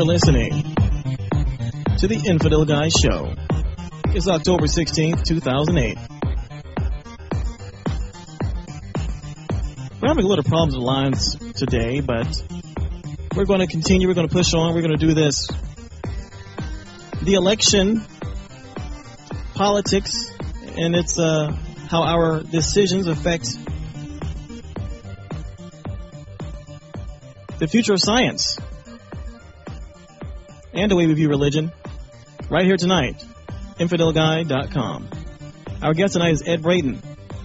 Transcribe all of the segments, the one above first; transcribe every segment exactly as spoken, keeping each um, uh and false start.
You're listening to the Infidel Guy Show. It's October sixteenth, two thousand eight. We're having a little problems with lines today, but we're going to continue. We're going to push on. We're going to do this. The election, politics, and it's uh, how our decisions affect the future of science and the way we view religion. Right here tonight, infidel guy dot com. Our guest tonight is Ed Brayton.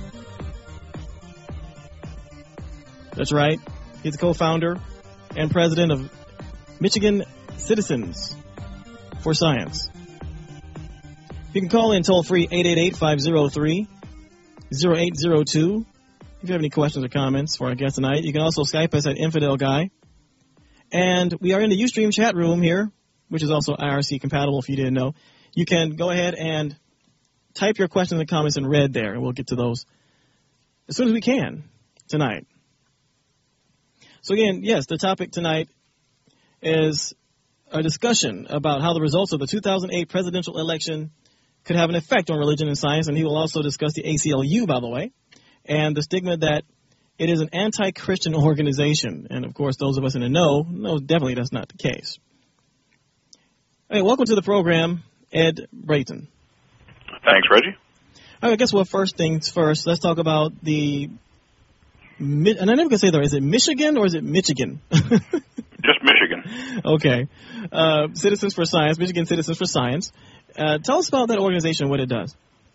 That's right. He's the co-founder and president of Michigan Citizens for Science. You can call in toll-free eight eight eight, five oh three, oh eight oh two. If you have any questions or comments for our guest tonight, you can also Skype us at Infidel Guy. And we are in the Ustream chat room here, which is also I R C compatible if you didn't know. You can go ahead and type your questions and comments in red there, and we'll get to those as soon as we can tonight. So again, yes, the topic tonight is a discussion about how the results of the two thousand eight presidential election could have an effect on religion and science, and he will also discuss the A C L U, by the way, and the stigma that it is an anti-Christian organization. And, of course, those of us in the know, no, definitely that's not the case. Hey, welcome to the program, Ed Brayton. Thanks, Reggie. All right, I guess well, first things first, let's talk about the, and I never can say that, is it Michigan or is it Michigan? Just Michigan. Okay. Uh, Citizens for Science, Michigan Citizens for Science. Uh, tell us about that organization and what it does.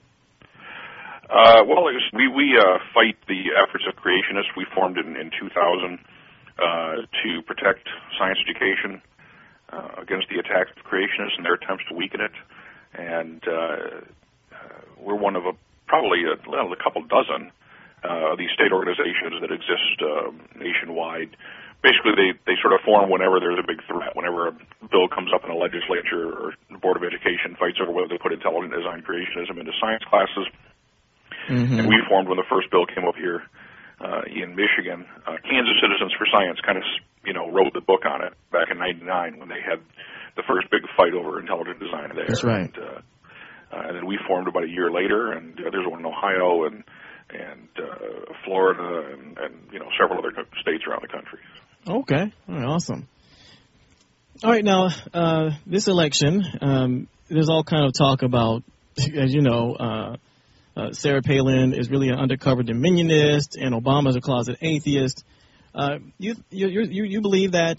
Uh, well, it was, we, we uh, fight the efforts of creationists. We formed in, in two thousand uh, to protect science education uh, against the attacks of creationists and their attempts to weaken it. And uh, uh, we're one of a, probably a, well, a couple dozen uh, of these state organizations that exist uh, nationwide. Basically, they, they sort of form whenever there's a big threat, whenever a bill comes up in the legislature or the Board of Education fights over whether they put intelligent design creationism into science classes. Mm-hmm. And we formed when the first bill came up here uh, in Michigan. Uh, Kansas Citizens for Science kind of, you know, wrote the book on it back in ninety-nine when they had the first big fight over intelligent design there. That's right. And, uh, uh, and then we formed about a year later, and uh, there's one in Ohio and and uh, Florida and, and, you know, several other states around the country. Okay. All right, awesome. All right, now, uh, this election, um, there's all kind of talk about, as you know, uh, uh, Sarah Palin is really an undercover dominionist, and Obama's a closet atheist. Uh, you, you, you, you believe that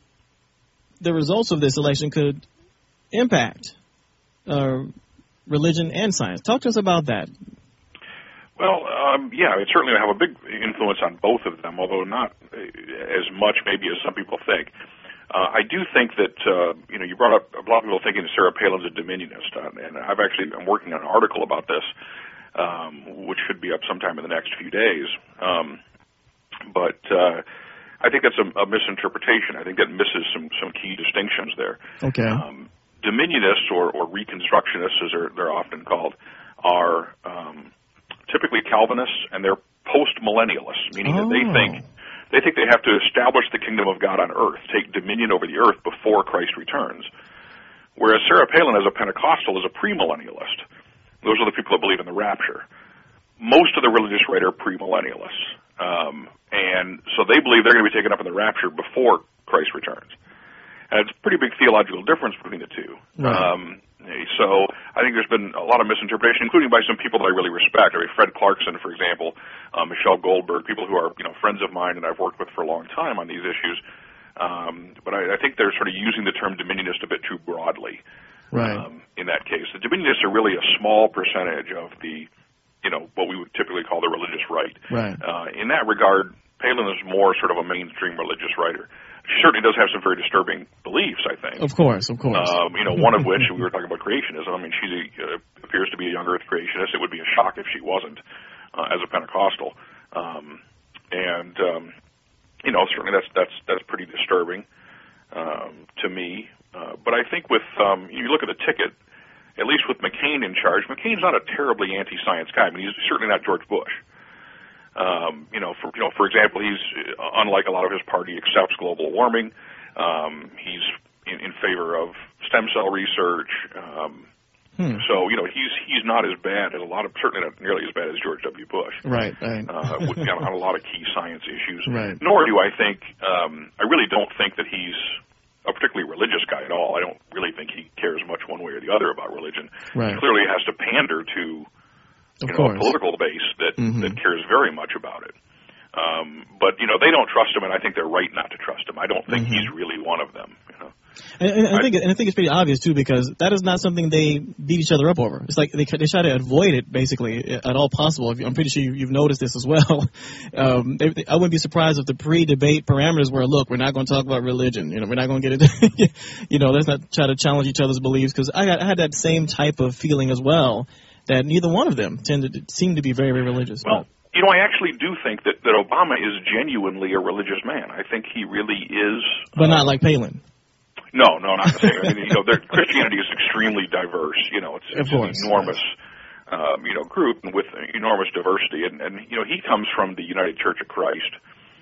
the results of this election could impact uh, religion and science. Talk to us about that. Well, um, yeah, it certainly will have a big influence on both of them, although not as much maybe as some people think. Uh, I do think that, uh, you know, you brought up a lot of people thinking that Sarah Palin's a dominionist, uh, and I've actually been working on an article about this, um, which should be up sometime in the next few days. Um, but uh, I think that's a, a misinterpretation. I think that misses some, some key distinctions there. Okay. Um, dominionists, or, or Reconstructionists, as they're, they're often called, are um, typically Calvinists, and they're post-millennialists, meaning oh. that they think they think they have to establish the kingdom of God on earth, take dominion over the earth before Christ returns. Whereas Sarah Palin, as a Pentecostal, is a premillennialist. Those are the people that believe in the rapture. Most of the religious right are premillennialists, um, and so they believe they're going to be taken up in the rapture before Christ returns. And it's a pretty big theological difference between the two. Right. Um, So I think there's been a lot of misinterpretation, including by some people that I really respect. I mean, Fred Clarkson, for example, uh, Michelle Goldberg, people who are, you know, friends of mine and I've worked with for a long time on these issues. Um, but I, I think they're sort of using the term dominionist a bit too broadly. Right. Um, in that case, the dominionists are really a small percentage of the, you know, what we would typically call the religious right. Right. Uh, in that regard, Palin is more sort of a mainstream religious writer. She certainly does have some very disturbing beliefs, I think. Of course, of course. Um, you know, one of which, we were talking about creationism. I mean, she uh, appears to be a young earth creationist. It would be a shock if she wasn't, uh, as a Pentecostal. Um, and, um, you know, certainly that's that's that's pretty disturbing um, to me. Uh, but I think with, um, you look at the ticket, at least with McCain in charge, McCain's not a terribly anti-science guy. I mean, he's certainly not George Bush. Um, you know, for you know, for example, he's uh, unlike a lot of his party, accepts global warming. Um, he's in, in favor of stem cell research. Um, hmm. So, you know, he's he's not as bad as a lot of, certainly not nearly as bad as George W. Bush. Right, right. uh, with, you know, on a lot of key science issues. Right. Nor do I think, um, I really don't think that he's a particularly religious guy at all. I don't really think he cares much one way or the other about religion. Right. He clearly has to pander to, you of know, course. a political base that, mm-hmm. that cares very much about it. Um, but, you know, they don't trust him, and I think they're right not to trust him. I don't think mm-hmm. he's really one of them, you know. And, and, I, I think, and I think it's pretty obvious, too, because that is not something they beat each other up over. It's like they, they try to avoid it, basically, at all possible. I'm pretty sure you've noticed this as well. Um, they, I wouldn't be surprised if the pre-debate parameters were, look, we're not going to talk about religion. You know, we're not going to get it. You know, let's not try to challenge each other's beliefs, because I, I had that same type of feeling as well, that neither one of them tended to seem to be very, very religious. Well, you know, I actually do think that, that Obama is genuinely a religious man. I think he really is. But uh, not like Palin. No, no, not the same. I mean, you know, Christianity is extremely diverse. You know, it's, it's an enormous, um, you know, group with enormous diversity. And, and, you know, he comes from the United Church of Christ,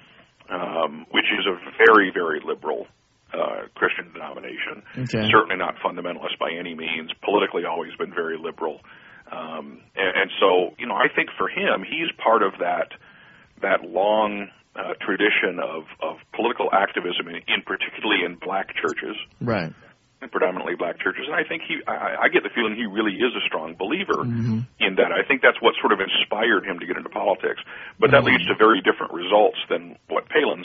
um, which is a very, very liberal uh, Christian denomination. Okay. Certainly not fundamentalist by any means. Politically always been very liberal. Um, and, and so, you know, I think for him, he's part of that that long uh, tradition of, of political activism, in, in particularly in black churches, right? Predominantly black churches. And I think he, I, I get the feeling he really is a strong believer mm-hmm. in that. I think that's what sort of inspired him to get into politics. But that mm-hmm. leads to very different results than what Palin's,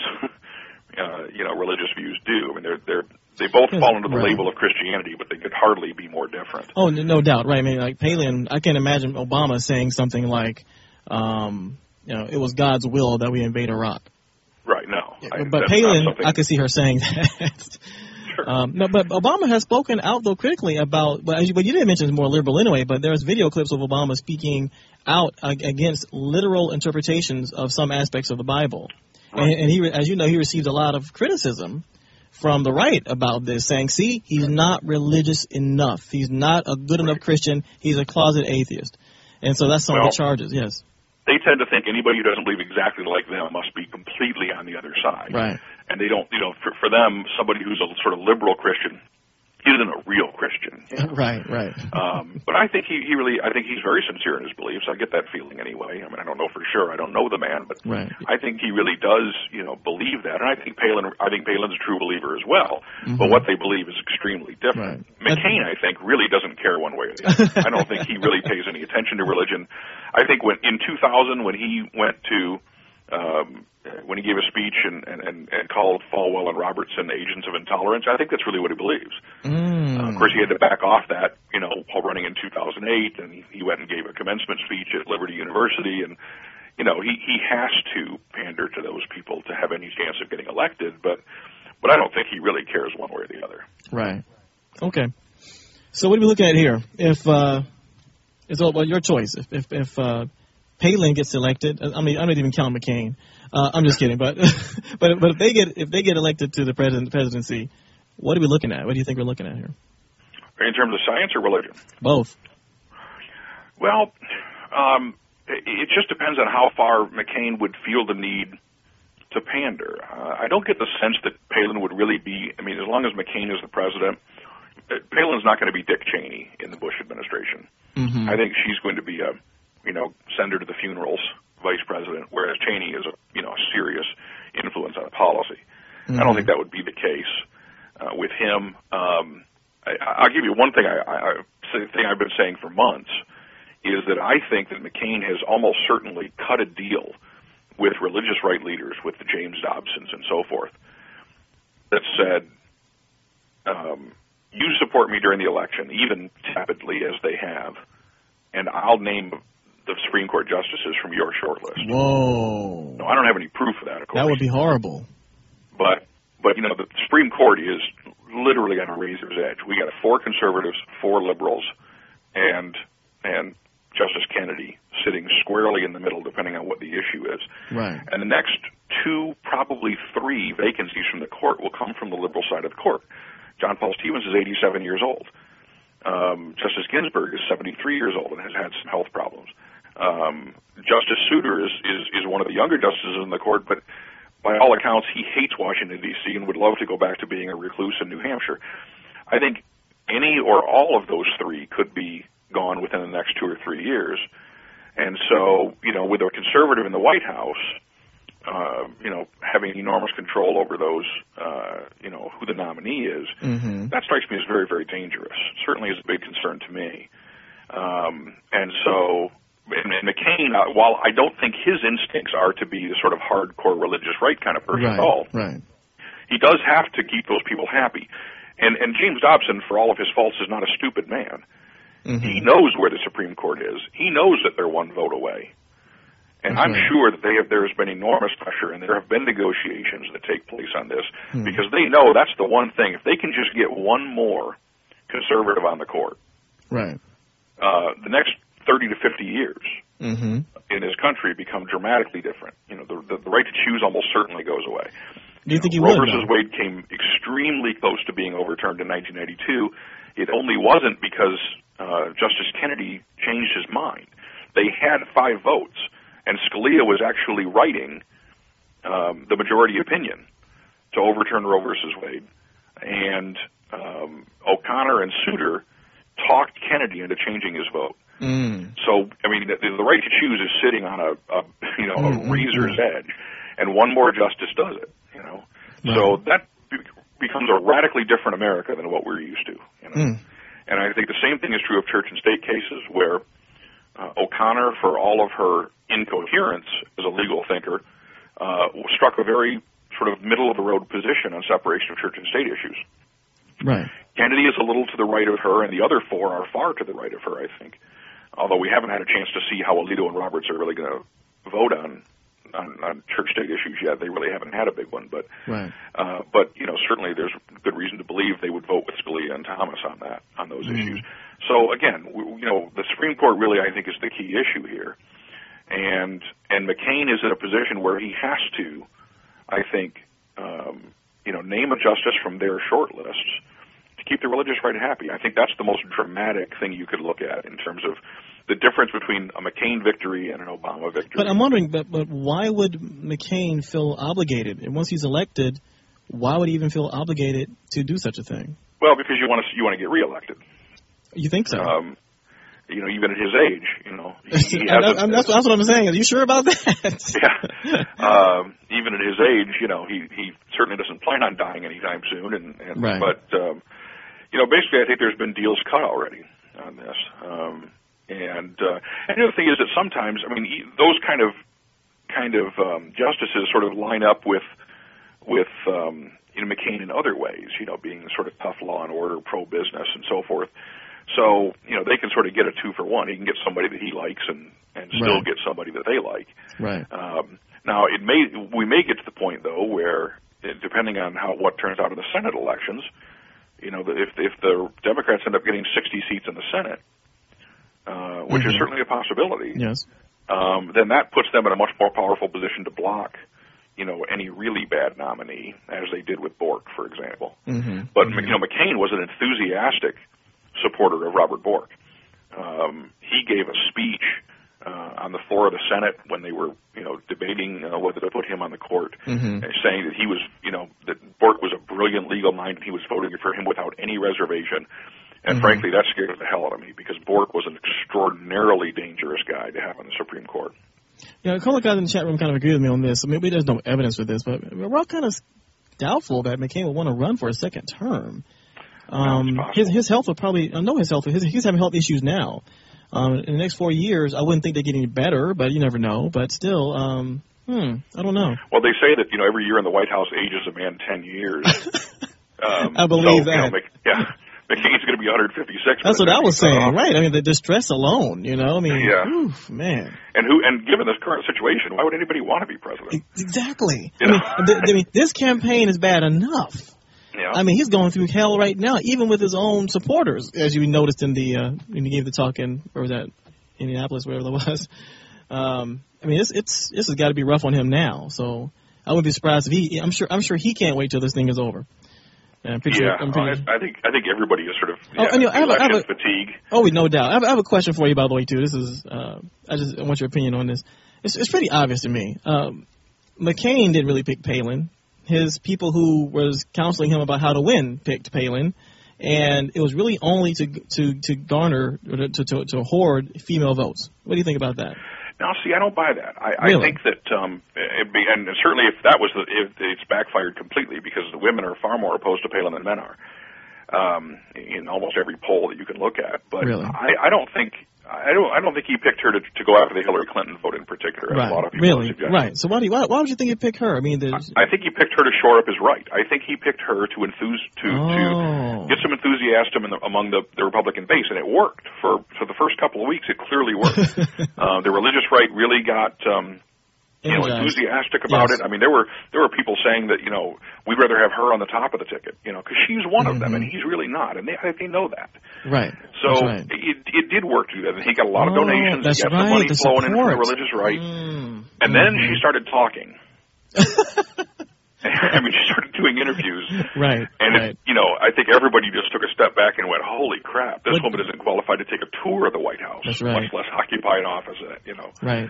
uh, you know, religious views do. I mean, they're they're. They both fall under the right. label of Christianity, but they could hardly be more different. Oh, no doubt, right? I mean, like Palin, I can't imagine Obama saying something like, um, you know, it was God's will that we invade Iraq. Right, no. Yeah, I, but Palin, I could see her saying that. Sure. Um, no, but Obama has spoken out, though, critically about, but you, but you didn't mention it's more liberal anyway, but there's video clips of Obama speaking out against literal interpretations of some aspects of the Bible. Right. And, and he, as you know, he received a lot of criticism from the right about this, saying, see, he's not religious enough. He's not a good enough Christian. He's a closet atheist. And so that's some well, of the charges, yes. They tend to think anybody who doesn't believe exactly like them must be completely on the other side. Right. And they don't, you know, for, for them, somebody who's a sort of liberal Christian isn't a real Christian. You know? Right, right. um, but I think he, he really, I think he's very sincere in his beliefs. I get that feeling anyway. I mean, I don't know for sure. I don't know the man, but right. I think he really does, you know, believe that. And I think Palin, I think Palin's a true believer as well. Mm-hmm. But what they believe is extremely different. Right. McCain, I think, really doesn't care one way or the other. I don't think he really pays any attention to religion. I think when in two thousand, when he went to, um, when he gave a speech and, and, and, and called Falwell and Robertson agents of intolerance, I think that's really what he believes. Mm. Uh, of course, he had to back off that, you know, while running in two thousand eight, and he, he went and gave a commencement speech at Liberty University, and, you know, he, he has to pander to those people to have any chance of getting elected, but but I don't think he really cares one way or the other. Right. Okay. So what are we looking at here? If, uh, it's all well, your choice. If, if, if uh, Palin gets elected, I mean, I'm not even counting McCain. Uh, I'm just kidding, but but but if they get if they get elected to the president presidency, what are we looking at? What do you think we're looking at here? In terms of science or religion? Both. Well, um, it, it just depends on how far McCain would feel the need to pander. Uh, I don't get the sense that Palin would really be. I mean, as long as McCain is the president, Palin's not going to be Dick Cheney in the Bush administration. Mm-hmm. I think she's going to be a, you know, send her to the funerals vice president, whereas Cheney is a, you know, serious influence on policy. Mm-hmm. I don't think that would be the case uh, with him. Um, I, I'll give you one thing. I, I, I thing I've been saying for months is that I think that McCain has almost certainly cut a deal with religious right leaders, with the James Dobsons and so forth, that said, um, you support me during the election, even tepidly as they have, and I'll name the Supreme Court justices from your shortlist. Whoa. No, I don't have any proof of that, of course. That would be horrible. But, but you know, the Supreme Court is literally on a razor's edge. We got four conservatives, four liberals, and and Justice Kennedy sitting squarely in the middle, depending on what the issue is. Right. And the next two, probably three vacancies from the court will come from the liberal side of the court. John Paul Stevens is eighty-seven years old. Um, Justice Ginsburg is seventy-three years old and has had some health problems. Um, Justice Souter is, is, is one of the younger justices in the court, but by all accounts, he hates Washington, D C and would love to go back to being a recluse in New Hampshire. I think any or all of those three could be gone within the next two or three years. And so, you know, with a conservative in the White House, uh, you know, having enormous control over those, uh, you know, who the nominee is, mm-hmm. that strikes me as very, very dangerous. Certainly is a big concern to me. Um, and so... And, and McCain, uh, while I don't think his instincts are to be the sort of hardcore religious right kind of person right, at all, right. he does have to keep those people happy. And, and James Dobson, for all of his faults, is not a stupid man. Mm-hmm. He knows where the Supreme Court is. He knows that they're one vote away. And That's I'm right. sure that they have, there has been enormous pressure, and there have been negotiations that take place on this, mm-hmm. because they know that's the one thing. If they can just get one more conservative on the court, uh, right, the next thirty to fifty years mm-hmm. in his country become dramatically different. You know, the, the, the right to choose almost certainly goes away. Do you, you think know, he Roe would? versus though? Wade came extremely close to being overturned in nineteen ninety-two. It only wasn't because uh, Justice Kennedy changed his mind. They had five votes, and Scalia was actually writing um, the majority opinion to overturn Roe versus Wade. And um, O'Connor and Souter talked Kennedy into changing his vote. Mm. So, I mean, the, the right to choose is sitting on a, a you know, mm-hmm. a razor's edge, and one more justice does it, you know. Right. So that be- becomes a radically different America than what we're used to, you know. Mm. And I think the same thing is true of church and state cases, where uh, O'Connor, for all of her incoherence as a legal thinker, uh, struck a very sort of middle-of-the-road position on separation of church and state issues. Right. Kennedy is a little to the right of her, and the other four are far to the right of her, I think. Although we haven't had a chance to see how Alito and Roberts are really going to vote on, on on church-state issues yet. They really haven't had a big one, but right. uh, but you know, certainly there's good reason to believe they would vote with Scalia and Thomas on that on those mm. issues. So again, we, you know, the Supreme Court really, I think, is the key issue here, and and McCain is in a position where he has to, I think, um, you know, name a justice from their short lists to keep the religious right happy. I think that's the most dramatic thing you could look at in terms of the difference between a McCain victory and an Obama victory. But I'm wondering, but, but why would McCain feel obligated? And once he's elected, why would he even feel obligated to do such a thing? Well, because you want to you want to get reelected. You think so? Um, you know, even at his age, you know. He, he I, I, that's, that's what I'm saying. Are you sure about that? Yeah. Um, even at his age, you know, he, he certainly doesn't plan on dying anytime soon. And, and right. But, um, you know, basically I think there's been deals cut already on this. Um, and, uh, and the other thing is that sometimes, I mean, those kind of kind of um, justices sort of line up with, with um, you know, McCain in other ways, you know, being sort of tough law and order, pro-business and so forth. So, you know, they can sort of get a two for one. He can get somebody that he likes and, and still right. get somebody that they like. Right. Um, now, it may we may get to the point, though, where, depending on how what turns out in the Senate elections, you know, if if the Democrats end up getting sixty seats in the Senate, uh, which mm-hmm. is certainly a possibility, yes, um, then that puts them in a much more powerful position to block, you know, any really bad nominee, as they did with Bork, for example. Mm-hmm. But, mm-hmm. you know, McCain was an enthusiastic supporter of Robert Bork. Um, he gave a speech uh, on the floor of the Senate when they were, you know, debating uh, whether to put him on the court, mm-hmm. and saying that he was, you know, that Bork was a brilliant legal mind and he was voting for him without any reservation. And mm-hmm. frankly, that scared the hell out of me because Bork was an extraordinarily dangerous guy to have on the Supreme Court. Yeah, a couple of guys in the chat room kind of agree with me on this. So maybe there's no evidence for this, but we're all kind of doubtful that McCain would want to run for a second term. Um, no, his his health will probably I know his health. His, he's having health issues now. Um, in the next four years, I wouldn't think they get any better, but you never know. But still, um, hmm, I don't know. Well, they say that you know every year in the White House ages a man ten years. um, I believe so, that. You know, Mc, yeah, McCain's going to be one hundred fifty-six. That's what I was saying, uh, right? I mean, the distress alone, you know. I mean, yeah, oof, man. And who? And given this current situation, why would anybody want to be president? Exactly. You I know? mean, th- I mean, this campaign is bad enough. Yeah. I mean, he's going through hell right now, even with his own supporters, as you noticed in the uh, when he gave the talk in, where was that, Indianapolis, wherever that was. Um, I mean, it's it's this has got to be rough on him now. So I wouldn't be surprised if he. I'm sure. I'm sure he can't wait till this thing is over. And I'm pretty yeah, sure, I'm pretty, I, I think I think everybody is sort of yeah, oh, and, you know, I have, election I have a, fatigue. Oh, no doubt. I have, I have a question for you, by the way, too. This is uh, I just I want your opinion on this. It's it's pretty obvious to me. Um, McCain didn't really pick Palin. His people who was counseling him about how to win picked Palin, and it was really only to to to garner or to to, to hoard female votes. What do you think about that? Now, see, I don't buy that. I, really? I think that, um, it'd be, and certainly if that was the, if it's backfired completely, because the women are far more opposed to Palin than men are, um, in almost every poll that you can look at. But really? I, I don't think. I don't. I don't think he picked her to, to go after the Hillary Clinton vote in particular. Right. As a lot of people really. suggest. Right. So why do you, why, why would you think he picked her? I mean, there's... I, I think he picked her to shore up his right. I think he picked her to enthuse to oh. to get some enthusiasm in the, among the, the Republican base, and it worked for for the first couple of weeks. It clearly worked. uh, the religious right really got. Um, You know, enthusiastic about yes. it. I mean, there were there were people saying that, you know, we'd rather have her on the top of the ticket, you know, because she's one mm-hmm. of them, and he's really not, and they they know that. Right. So right. it it did work to do that, and he got a lot oh, of donations. That's he got right. some money the flowing support. in from the religious right, mm. and then mm-hmm. she started talking. I mean, she started doing interviews. Right. And, right. It, you know, I think everybody just took a step back and went, holy crap, this what? woman isn't qualified to take a tour of the White House, That's right. much less occupy an office in it, you know. Right.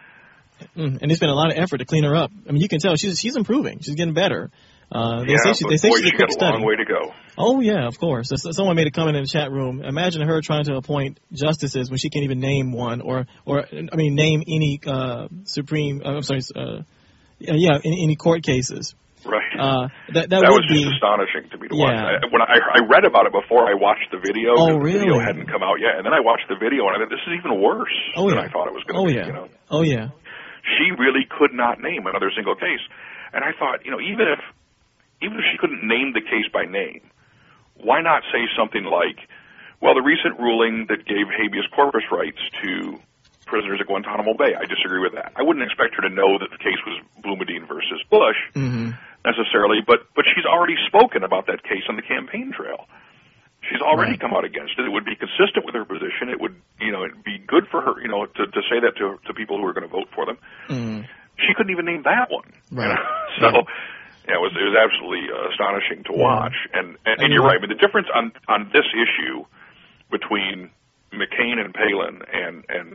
Mm, and there's been a lot of effort to clean her up. I mean, you can tell she's she's improving. She's getting better. Uh, they yeah, say she, but they say boy, she's a she quick got a study. long way to go. Oh yeah, of course. Someone made a comment in the chat room. Imagine her trying to appoint justices when she can't even name one, or or I mean, name any uh, supreme. Uh, I'm sorry. Uh, yeah, any, any court cases. Right. Uh, that that, that would was be just astonishing to me to yeah. watch. I, when I, I read about it before I watched the video, oh, the really? video hadn't come out yet, and then I watched the video and I thought this is even worse oh, than yeah. I thought it was going to oh, be. Yeah. You know? Oh yeah. She really could not name another single case, and I thought, you know, even if even if she couldn't name the case by name, why not say something like, well, the recent ruling that gave habeas corpus rights to prisoners at Guantanamo Bay, I disagree with that. I wouldn't expect her to know that the case was Boumediene versus Bush mm-hmm. necessarily, but but she's already spoken about that case on the campaign trail. She's already right. come out against it. It would be consistent with her position. It would, you know, it'd be good for her, you know, to, to say that to to people who are going to vote for them. Mm. She couldn't even name that one. Right. You know? So yeah, it was it was absolutely uh, astonishing to watch. Yeah. And and, and you're right. I mean, the difference on on this issue between McCain and Palin and and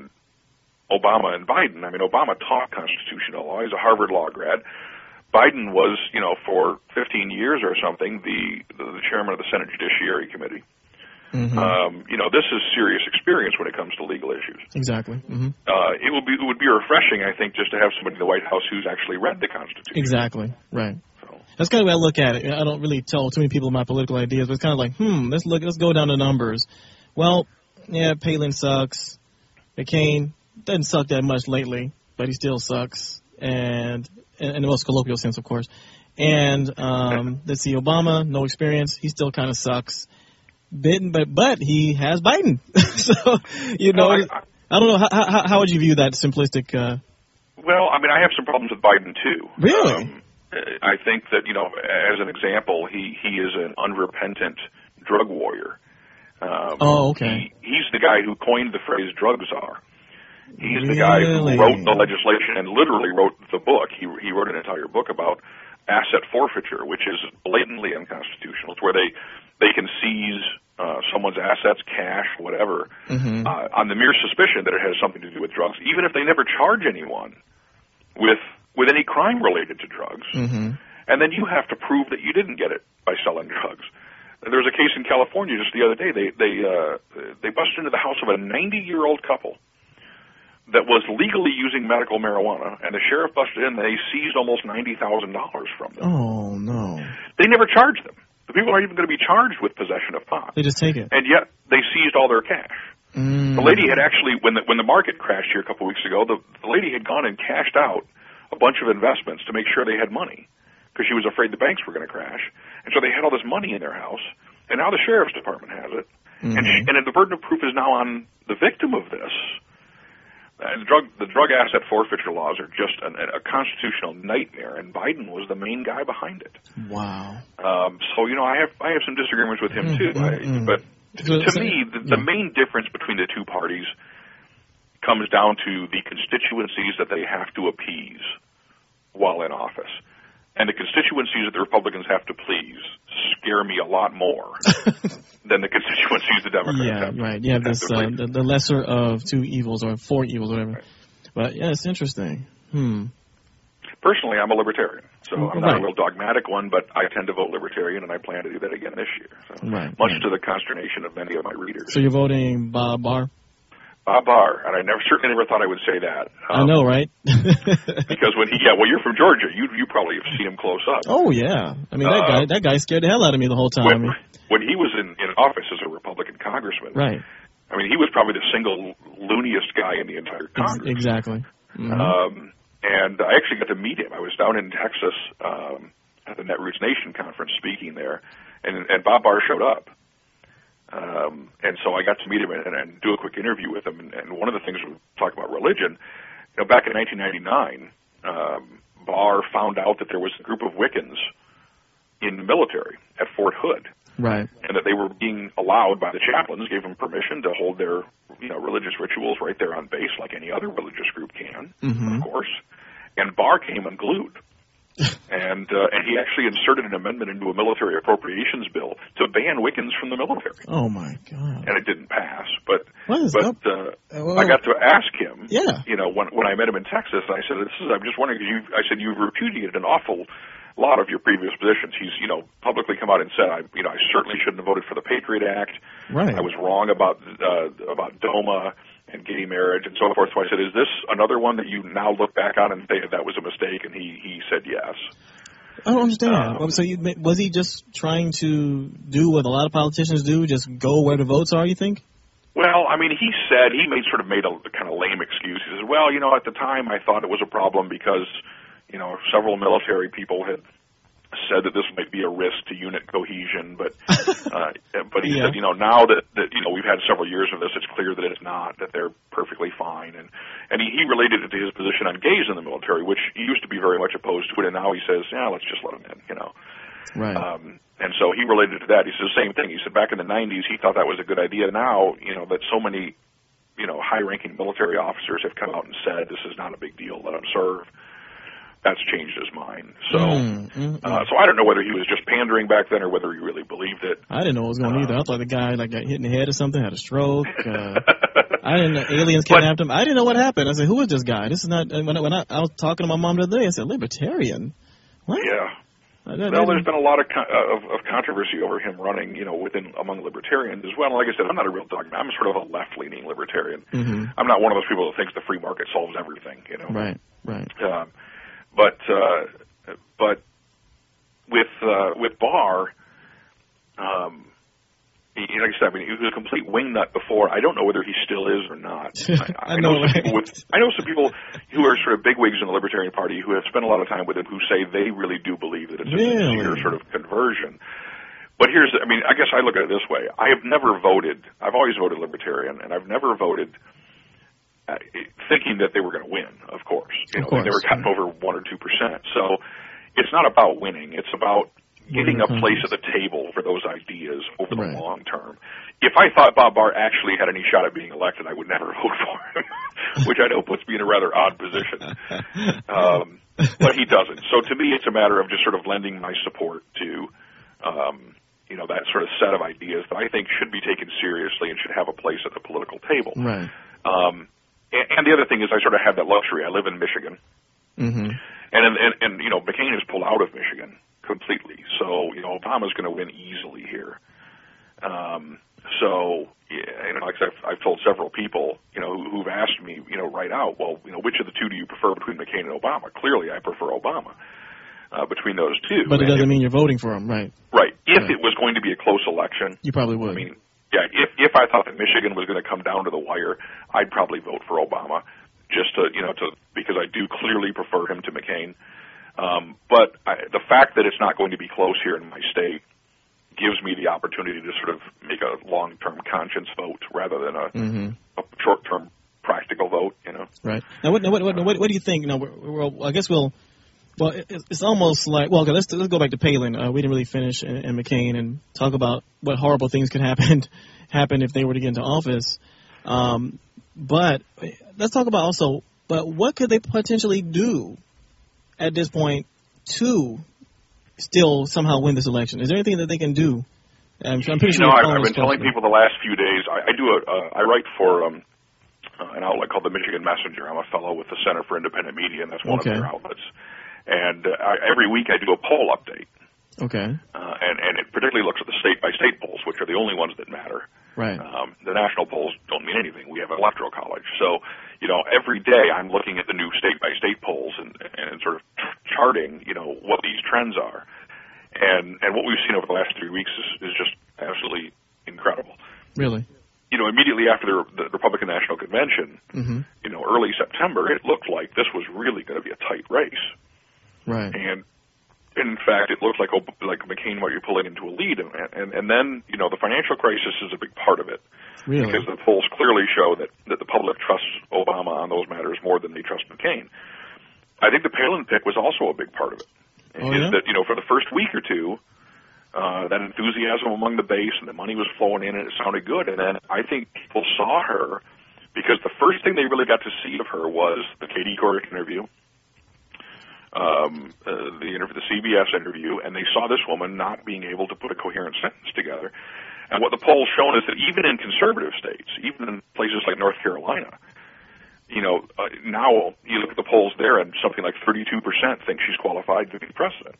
Obama and Biden. I mean, Obama taught constitutional law. He's a Harvard law grad. Biden was, you know, for fifteen years or something, the, the, the chairman of the Senate Judiciary Committee. Mm-hmm. Um, you know, this is serious experience when it comes to legal issues. Exactly. Mm-hmm. Uh, it would be it would be refreshing, I think, just to have somebody in the White House who's actually read the Constitution. Exactly. Right. So. That's kind of the way I look at it. I don't really tell too many people my political ideas, but it's kind of like, hmm, let's look, let's go down the numbers. Well, yeah, Palin sucks. McCain doesn't suck that much lately, but he still sucks, and in the most colloquial sense, of course. And um, let's see, Obama, no experience. He still kind of sucks. Bitten, but but he has Biden. So, you know, well, I, I don't know. How, how, how would you view that simplistic? Uh... Well, I mean, I have some problems with Biden, too. Really? Um, I think that, you know, as an example, he, he is an unrepentant drug warrior. Um, oh, okay. He, he's the guy who coined the phrase drug czar. He's really? the guy who wrote the legislation and literally wrote the book. He he wrote an entire book about asset forfeiture, which is blatantly unconstitutional. It's where they they can seize uh, someone's assets, cash, whatever, mm-hmm. uh, on the mere suspicion that it has something to do with drugs, even if they never charge anyone with with any crime related to drugs. Mm-hmm. And then you have to prove that you didn't get it by selling drugs. There was a case in California just the other day. They they uh, they busted into the house of a ninety-year-old couple that was legally using medical marijuana, and the sheriff busted in, and they seized almost ninety thousand dollars from them. Oh, no. They never charged them. The people aren't even going to be charged with possession of pot. They just take it. And yet, they seized all their cash. Mm. The lady had actually, when the, when the market crashed here a couple weeks ago, the, the lady had gone and cashed out a bunch of investments to make sure they had money, because she was afraid the banks were going to crash. And so they had all this money in their house, and now the sheriff's department has it. Mm-hmm. And, she, and the burden of proof is now on the victim of this. And the drug the drug asset forfeiture laws are just an, a constitutional nightmare, and Biden was the main guy behind it. Wow. Um, so you know, I have I have some disagreements with him too. Mm-hmm. I, but to, to me, the, the main difference between the two parties comes down to the constituencies that they have to appease while in office. And the constituencies that the Republicans have to please scare me a lot more than the constituencies the Democrats yeah, have to, right. You have this, have uh, the, the lesser of two evils, or four evils, whatever. Right. But, yeah, it's interesting. Hmm. personally, I'm a libertarian, so I'm not right. a real dogmatic one, but I tend to vote libertarian, and I plan to do that again this year. So, right. much right. to the consternation of many of my readers. So you're voting Bob Barr? Bob Barr, and I never certainly never thought I would say that. I Um, know, right? because when he, yeah, well, you're from Georgia. You you probably have seen him close up. Oh yeah, I mean that uh, guy that guy scared the hell out of me the whole time. When, I mean, when he was in, in office as a Republican congressman, right? I mean, he was probably the single looniest guy in the entire Congress. Exactly. Mm-hmm. Um, and I actually got to meet him. I was down in Texas um, at the Netroots Nation conference speaking there, and and Bob Barr showed up. Um, and so I got to meet him and, and do a quick interview with him. And, and one of the things we talk about religion, you know, back in nineteen ninety-nine, um, Barr found out that there was a group of Wiccans in the military at Fort Hood, right? And that they were being allowed by the chaplains, gave them permission to hold their, you know, religious rituals right there on base, like any other religious group can, mm-hmm. of course. And Barr came unglued. and uh, and he actually inserted an amendment into a military appropriations bill to ban Wiccans from the military. Oh my God! And it didn't pass. But but uh, well, I got to ask him. Yeah. You know, when when I met him in Texas, I said, "This is." I'm just wondering because you. I said you've repudiated an awful lot of your previous positions. He's you know publicly come out and said, I you know I certainly shouldn't have voted for the Patriot Act. Right. I was wrong about uh, about DOMA and gay marriage and so forth. So I said, is this another one that you now look back on and say that was a mistake? And he, he said yes. I don't understand. Um, so you, was he just trying to do what a lot of politicians do, just go where the votes are, you think? Well, I mean, he said, he made sort of made a, a kind of lame excuse. He says, well, you know, at the time I thought it was a problem because, you know, several military people had said that this might be a risk to unit cohesion, but uh, but he yeah. said, you know, now that, that, you know, we've had several years of this, it's clear that it's not, that they're perfectly fine. And, and he, he related it to his position on gays in the military, which he used to be very much opposed to it, and now he says, yeah, let's just let them in, you know. Right. Um, and so he related to that. He said the same thing. He said back in the nineties, he thought that was a good idea. Now, you know, that so many, you know, high-ranking military officers have come out and said this is not a big deal, let them serve. That's changed his mind. So, mm, mm, uh, mm. so I don't know whether he was just pandering back then or whether he really believed it. I didn't know what was going on uh, either. I thought the guy like got hit in the head or something, had a stroke. Uh, I didn't know aliens kidnapped him. I didn't know what happened. I said, "Who is this guy?" This is not. When I, when I, I was talking to my mom the other day, I said, "Libertarian." What? Yeah. I, I, well, there's been a lot of, con- of of controversy over him running, you know, within among libertarians as well. And like I said, I'm not a real dogma. I'm sort of a left-leaning libertarian. Mm-hmm. I'm not one of those people that thinks the free market solves everything. You know. Right. Right. Um, But uh, but with uh, with Barr, um, he, like I said, I mean, he was a complete wingnut before. I don't know whether he still is or not. I, I, I know, know some right? people with I know some people who are sort of bigwigs in the Libertarian Party who have spent a lot of time with him who say they really do believe that it's really? a sincere sort of conversion. But here's, I mean, I guess I look at it this way: I have never voted. I've always voted Libertarian, and I've never voted Uh, thinking that they were going to win, of course. You know, of course, they never gotten yeah. over one or two percent. So it's not about winning. It's about getting a place at the table for those ideas over the right. long term. If I thought Bob Barr actually had any shot at being elected, I would never vote for him, which I know puts me in a rather odd position. Um, but he doesn't. So to me, it's a matter of just sort of lending my support to, um, you know, that sort of set of ideas that I think should be taken seriously and should have a place at the political table. Right. Um, And the other thing is I sort of have that luxury. I live in Michigan. Mm-hmm. And, and, and, you know, McCain has pulled out of Michigan completely. So, you know, Obama's going to win easily here. Um, so, yeah, you know, like I've, I've told several people, you know, who, who've asked me, you know, right out, well, you know, which of the two do you prefer between McCain and Obama? Clearly, I prefer Obama uh, between those two. But it and doesn't if, mean you're voting for him, right? Right. If right. it was going to be a close election. You probably would. I mean, yeah, if if I thought that Michigan was going to come down to the wire, I'd probably vote for Obama, just to you know to because I do clearly prefer him to McCain. Um, but I, the fact that it's not going to be close here in my state gives me the opportunity to sort of make a long-term conscience vote rather than a, mm-hmm. a short-term practical vote. You know. Right. Now, what what what what, what do you think? You know, we're, we're, I guess we'll. Well, it's almost like, well, okay, let's let's go back to Palin. Uh, we didn't really finish in, in McCain and talk about what horrible things could happen happen if they were to get into office. Um, but let's talk about also, but what could they potentially do at this point to still somehow win this election? Is there anything that they can do? I'm, I'm pretty you sure know, I've, I've been telling people the last few days. I, I do a, uh, I write for um, uh, an outlet called the Michigan Messenger. I'm a fellow with the Center for Independent Media, and that's one okay. of their outlets. And uh, I, every week I do a poll update. Okay. Uh, and, and it particularly looks at the state-by-state polls, which are the only ones that matter. Right. Um, the national polls don't mean anything. We have an electoral college. So, you know, every day I'm looking at the new state-by-state polls and, and sort of charting, you know, what these trends are. And, and what we've seen over the last three weeks is, is just absolutely incredible. Really? You know, immediately after the, the Republican National Convention, mm-hmm. you know, early September, it looked like this was really going to be a tight race. Right. And in fact, it looked like like McCain might be pulling into a lead, and, and and then you know the financial crisis is a big part of it, really? Because the polls clearly show that that the public trusts Obama on those matters more than they trust McCain. I think the Palin pick was also a big part of it. Oh, is yeah? that you know for the first week or two, uh, that enthusiasm among the base and the money was flowing in and it sounded good, and then I think people saw her because the first thing they really got to see of her was the Katie Couric interview. Um, uh, the interview, the C B S interview, and they saw this woman not being able to put a coherent sentence together. And what the poll's shown is that even in conservative states, even in places like North Carolina, you know, uh, now you look at the polls there, and something like thirty-two percent think she's qualified to be president.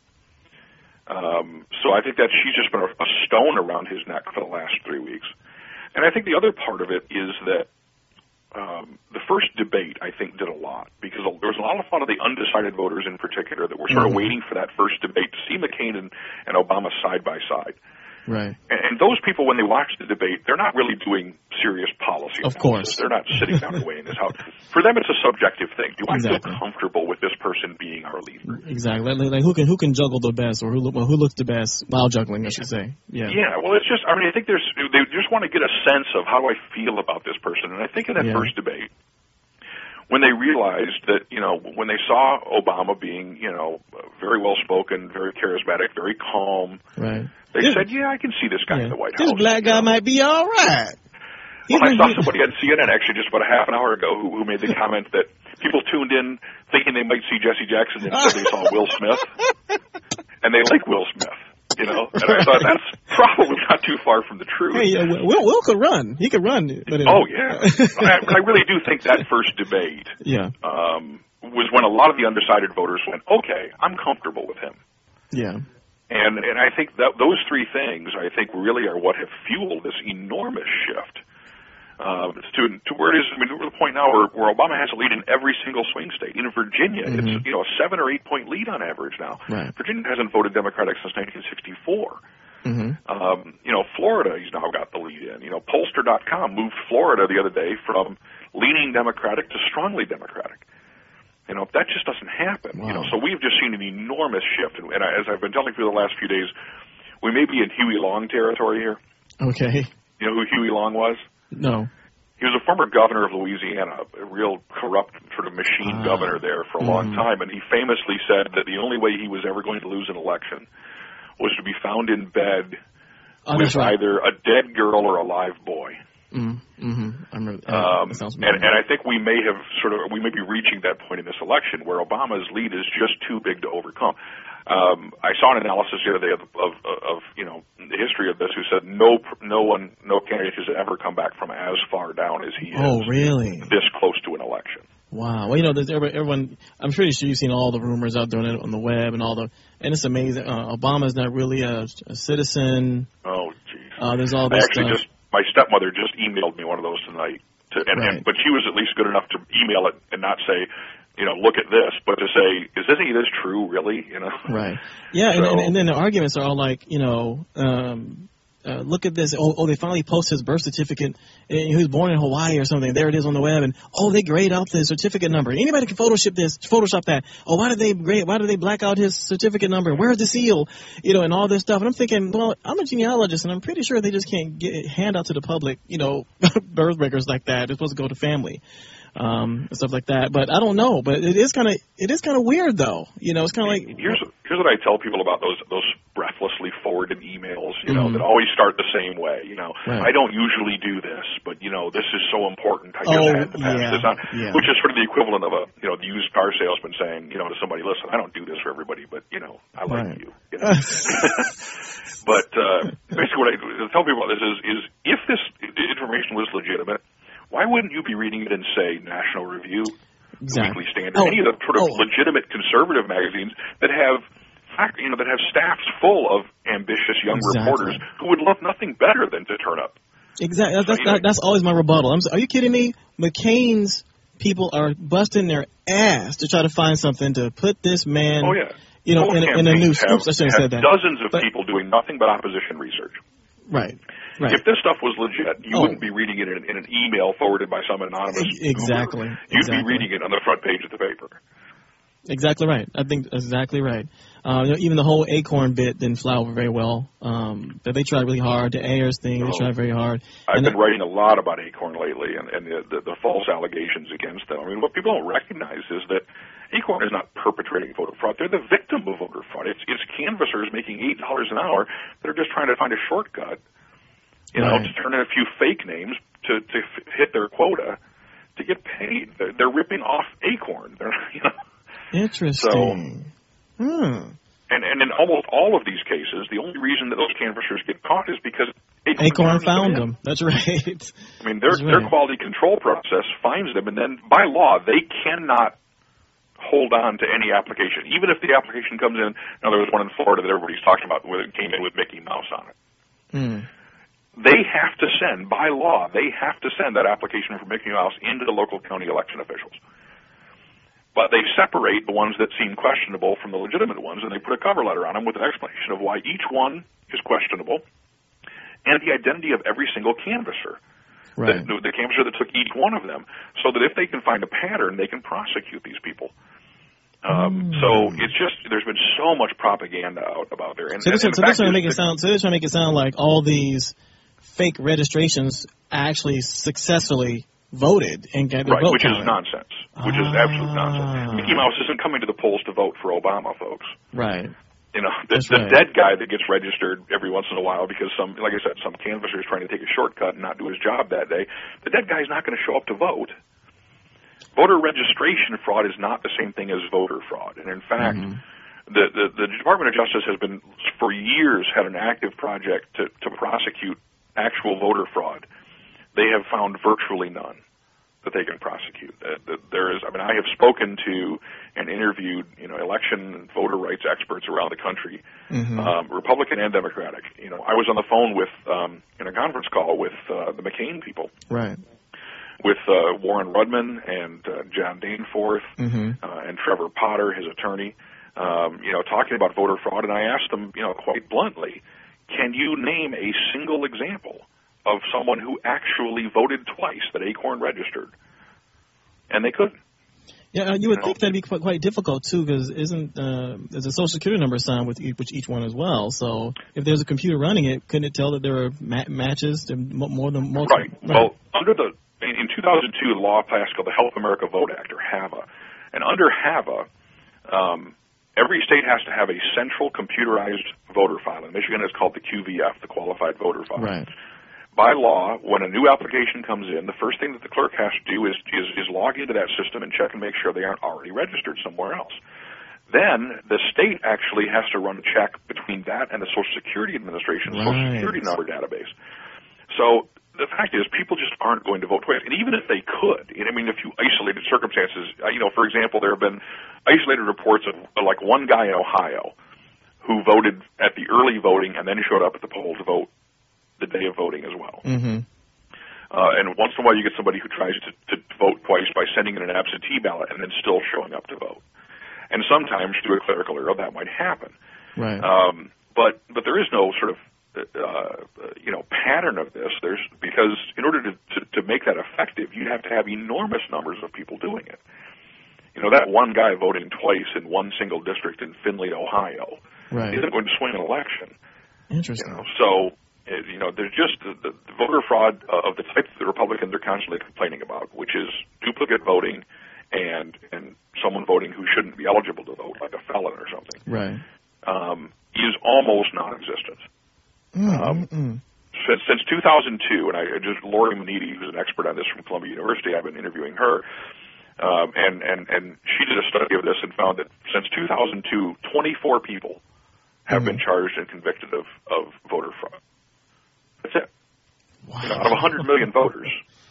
Um, so I think that she's just been a, a stone around his neck for the last three weeks. And I think the other part of it is that Um, the first debate, I think, did a lot because there was a lot of fun of the undecided voters in particular that were sort of mm-hmm. waiting for that first debate to see McCain and, and Obama side by side. Right. And, and those people, when they watch the debate, they're not really doing serious policy Of analysis. course. They're not sitting down and weighing this out. For them, it's a subjective thing. Do I exactly. feel comfortable with this person being our leader? Exactly. Like, like who can who can juggle the best, or who well, who looks the best while juggling, I should say. Yeah. Yeah. Well, it's just. I mean, I think there's. They just want to get a sense of how do I feel about this person, and I think in that yeah. first debate, when they realized that, you know, when they saw Obama being, you know, very well spoken, very charismatic, very calm, right. they this, said, yeah, I can see this guy yeah. in the White this House. This black guy know? might be all right. Well, I saw somebody on C N N actually just about a half an hour ago who, who made the comment that people tuned in thinking they might see Jesse Jackson and instead they saw Will Smith, and they like Will Smith. You know, and I thought that's probably not too far from the truth. Hey, uh, Will, Will could run. He could run. But oh yeah, I, I really do think that first debate yeah. um, was when a lot of the undecided voters went, "Okay, I'm comfortable with him." Yeah, and and I think that those three things, I think, really are what have fueled this enormous shift uh, to to where it is. I mean, we're at the point now where, where Obama has a lead in every single swing state. In Virginia, mm-hmm. it's you know a seven or eight point lead on average now. Right. Virginia hasn't voted Democratic since nineteen sixty-four. Mm-hmm. Um, you know, Florida, he's now got the lead in. You know, pollster dot com moved Florida the other day from leaning Democratic to strongly Democratic. You know, that just doesn't happen. Wow. You know, so we've just seen an enormous shift. And, and I, as I've been telling you the last few days, we may be in Huey Long territory here. Okay. You know who Huey Long was? No. He was a former governor of Louisiana, a real corrupt sort of machine ah. governor there for a mm. long time, and he famously said that the only way he was ever going to lose an election was to be found in bed oh, with right. either a dead girl or a live boy. Mm, mm-hmm. I remember that. Um, that sounds and, and I think we may have sort of we may be reaching that point in this election where Obama's lead is just too big to overcome. Um, I saw an analysis the other day of, of, of you know the history of this, who said no no one no candidate has ever come back from as far down as he is. Oh, really? This close to an election. Wow. Well, you know, there's everyone. I'm pretty sure you've seen all the rumors out there on the web and all the, and it's amazing. Uh, Obama's not really a, a citizen. Oh, geez. Uh, there's all this I actually stuff. just my stepmother just emailed me one of those tonight, to, and, right. and but she was at least good enough to email it and not say, you know, look at this, but to say, is any of this true, really? You know, right? Yeah, so, and, and and then the arguments are all like, you know, um, uh, look at this. Oh, oh, they finally posted his birth certificate. He was born in Hawaii or something. There it is on the web, and oh, they grayed out the certificate number. Anybody can Photoshop this, Photoshop that. Oh, why did they grade? Why did they black out his certificate number? Where's the seal? You know, and all this stuff. And I'm thinking, well, I'm a genealogist, and I'm pretty sure they just can't get hand out to the public, you know, birth records like that. They're supposed to go to family. Um, and stuff like that, but I don't know. But it is kind of it is kind of weird, though. You know, it's kind of like here's here's what I tell people about those those breathlessly forwarded emails. You know, mm-hmm. that always start the same way. You know, right. I don't usually do this, but you know, this is so important. I just oh, had to pass yeah, this on, yeah. which is sort of the equivalent of a you know the used car salesman saying you know to somebody, listen, I don't do this for everybody, but you know, I like right. you. you know? But uh, basically, what I tell people about this is is if this information was legitimate, why wouldn't you be reading it in, say, National Review exactly. Weekly Standard, oh, any of the sort of oh. legitimate conservative magazines that have, you know, that have staffs full of ambitious young exactly. reporters who would love nothing better than to turn up. Exactly. That's, So, that's, that, that's always my rebuttal. I'm, are you kidding me? McCain's people are busting their ass to try to find something to put this man, oh, yeah. you know, Both in, in a new. have, Oops, I shouldn't have said that. Dozens of but, people doing nothing but opposition research. Right. Right. If this stuff was legit, you oh. wouldn't be reading it in, in an email forwarded by some anonymous exactly. Uber. You'd exactly. be reading it on the front page of the paper. Exactly right. I think exactly right. Uh, you know, even the whole Acorn bit didn't fly over very well. Um, but they tried really hard. The Ayers thing, they tried very hard. I've and been the, writing a lot about Acorn lately, and, and the, the, the false allegations against them. I mean, what people don't recognize is that Acorn is not perpetrating voter fraud. They're the victim of voter fraud. It's, it's canvassers making eight dollars an hour that are just trying to find a shortcut, you know, right. to turn in a few fake names to, to f- hit their quota to get paid. They're, they're ripping off Acorn. They're, you know. Interesting. So, hmm. And, and in almost all of these cases, the only reason that those canvassers get caught is because Acorn, Acorn found them. them. That's right. I mean, their That's right. their quality control process finds them, and then by law, they cannot hold on to any application, even if the application comes in. Now, there was one in Florida that everybody's talking about where it came in with Mickey Mouse on it. Mm. They have to send, by law, they have to send that application for Mickey Mouse into the local county election officials. But they separate the ones that seem questionable from the legitimate ones, and they put a cover letter on them with an explanation of why each one is questionable and the identity of every single canvasser, right. the, the canvasser that took each one of them, so that if they can find a pattern, they can prosecute these people. Um, mm. So it's just there's been so much propaganda out about there. And, so this, and, and so the this trying to fact make is it sound. So they're trying to make it sound like all these fake registrations actually successfully voted and got their right, vote which counted. is nonsense. Which ah. is absolute nonsense. Mickey Mouse isn't coming to the polls to vote for Obama, folks. Right. You know, the, That's the right. dead guy that gets registered every once in a while because some, like I said, some canvasser is trying to take a shortcut and not do his job that day. The dead guy's not going to show up to vote. Voter registration fraud is not the same thing as voter fraud, and in fact, mm-hmm. the, the the Department of Justice has been for years had an active project to to prosecute actual voter fraud. They have found virtually none that they can prosecute. Uh, there is, I mean, I have spoken to and interviewed, you know, election and voter rights experts around the country, mm-hmm. um, Republican and Democratic. You know, I was on the phone with, um, in a conference call with uh, the McCain people, right, with uh, Warren Rudman and uh, John Danforth mm-hmm. uh, and Trevor Potter, his attorney, um, you know, talking about voter fraud, and I asked them, you know, quite bluntly, can you name a single example of someone who actually voted twice that Acorn registered? And they couldn't. Yeah, you would you think know? that'd be quite, quite difficult too, because isn't uh, there's a social security number assigned with each, with each one as well? So if there's a computer running it, couldn't it tell that there are ma- matches to more than multiple? Right. right. Well, under the in two thousand two, the law passed called the Help America Vote Act, or HAVA, and under HAVA, um, every state has to have a central computerized voter file. In Michigan, it's called the Q V F, the Qualified Voter File. Right. By law, when a new application comes in, the first thing that the clerk has to do is, is, is log into that system and check and make sure they aren't already registered somewhere else. Then the state actually has to run a check between that and the Social Security Administration's right. Social Security number database. So the fact is, people just aren't going to vote twice. And even if they could, I mean, if you isolated circumstances, you know, for example, there have been isolated reports of like one guy in Ohio who voted at the early voting and then showed up at the poll to vote the day of voting as well. Mm-hmm. Uh, and once in a while you get somebody who tries to, to vote twice by sending in an absentee ballot and then still showing up to vote. And sometimes through a clerical error that might happen. Right. Um, but but there is no sort of uh, you know pattern of this. There's because in order to, to to make that effective, you'd have to have enormous numbers of people doing it. You know, that one guy voting twice in one single district in Findlay, Ohio, right. isn't going to swing an election. Interesting. You know, so. You know, there's just the, the voter fraud uh, of the type that the Republicans are constantly complaining about, which is duplicate voting and and someone voting who shouldn't be eligible to vote, like a felon or something, right, um, is almost non-existent. mm, um, mm, since, since two thousand two, and I just Lori Maniti, who's an expert on this from Columbia University, I've been interviewing her, um, and, and, and she did a study of this and found that since two thousand two, twenty-four people have mm. been charged and convicted of, of voter fraud. That's it. Wow. You know, out of one hundred million voters,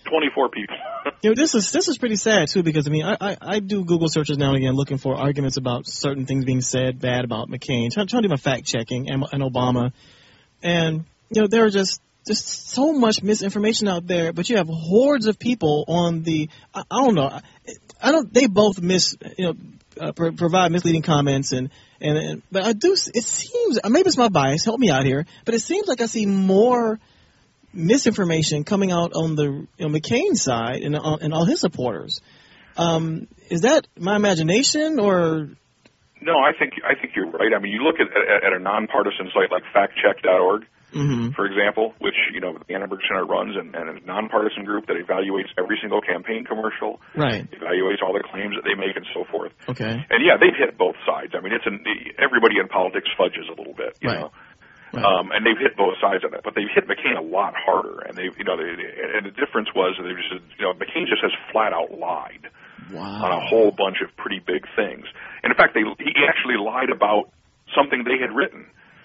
twenty-four people. You know, this is this is pretty sad too, because I mean, I, I, I do Google searches now and again looking for arguments about certain things being said bad about McCain, trying, trying to do my fact checking and, and Obama, and you know, there are just just so much misinformation out there. But you have hordes of people on the I, I don't know, I, I don't they both miss you know uh, pro- provide misleading comments and, and and but I do it seems maybe it's my bias. Help me out here, but it seems like I see more misinformation coming out on the you know, McCain side and, uh, and all his supporters. Um, is that my imagination or? No, I think I think you're right. I mean, you look at at, at a nonpartisan site like fact check dot org, mm-hmm. for example, which you know the Annenberg Center runs, and, and a nonpartisan group that evaluates every single campaign commercial, right? Evaluates all the claims that they make and so forth. Okay. And yeah, they've hit both sides. I mean, it's an, everybody in politics fudges a little bit, you right. know. Right. Um, and they've hit both sides of it, but they've hit McCain a lot harder. And they, you know, they, and the difference was they just, you know, McCain just has flat out lied wow. on a whole bunch of pretty big things. And in fact, they, he actually lied about something they had written.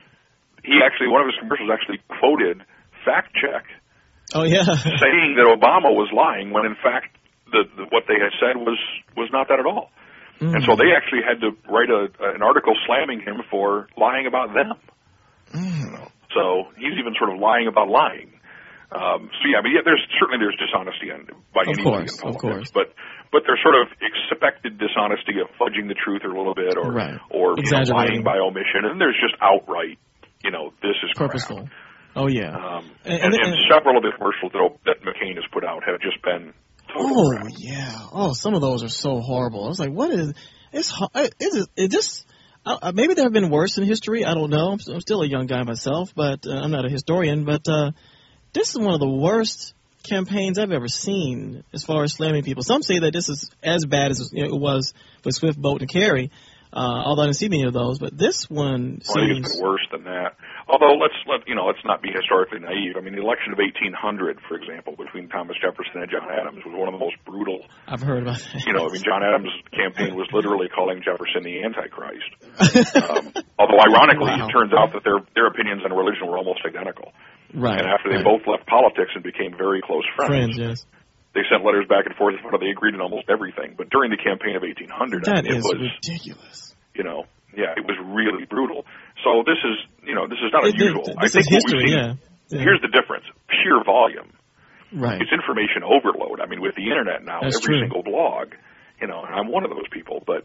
He actually, one of his commercials actually quoted fact check. Oh yeah, saying that Obama was lying when in fact the, the what they had said was was not that at all. Mm. And so they actually had to write a, an article slamming him for lying about them. You know, so he's even sort of lying about lying. Um, so yeah, I mean, yeah, there's certainly there's dishonesty in, by of anybody course, in politics, of course. but but there's sort of expected dishonesty of fudging the truth a little bit, or right. or you know, lying by omission, and there's just outright, you know, this is purposeful. Crap. Oh yeah, um, and, and, and, and, and several of the commercials that, that McCain has put out have just been. Oh crap. yeah, oh some of those are so horrible. I was like, what is it's it, it just. Uh, maybe there have been worse in history. I don't know. I'm, I'm still a young guy myself, but uh, I'm not a historian. But uh, this is one of the worst campaigns I've ever seen as far as slamming people. Some say that this is as bad as you know, it was with Swift, Boat, and Kerry, uh, although I didn't see many of those. But this one seems... I think it's been worse than that. Although let's let you know, let's not be historically naive. I mean, the election of eighteen hundred, for example, between Thomas Jefferson and John Adams was one of the most brutal. I've heard about that. You know, I mean, John Adams' campaign was literally calling Jefferson the Antichrist. um, although, ironically, wow. it turns out that their their opinions on religion were almost identical. Right. And after they right. both left politics and became very close friends, friends yes. they sent letters back and forth. They agreed on almost everything. But during the campaign of eighteen hundred, that I mean, is it was ridiculous. You know. Yeah, it was really brutal. So this is, you know, this is not unusual. This I think is history, seen, yeah. yeah. Here's the difference: pure volume. Right. It's information overload. I mean, with the internet now, That's every true. single blog, you know, and I'm one of those people. But,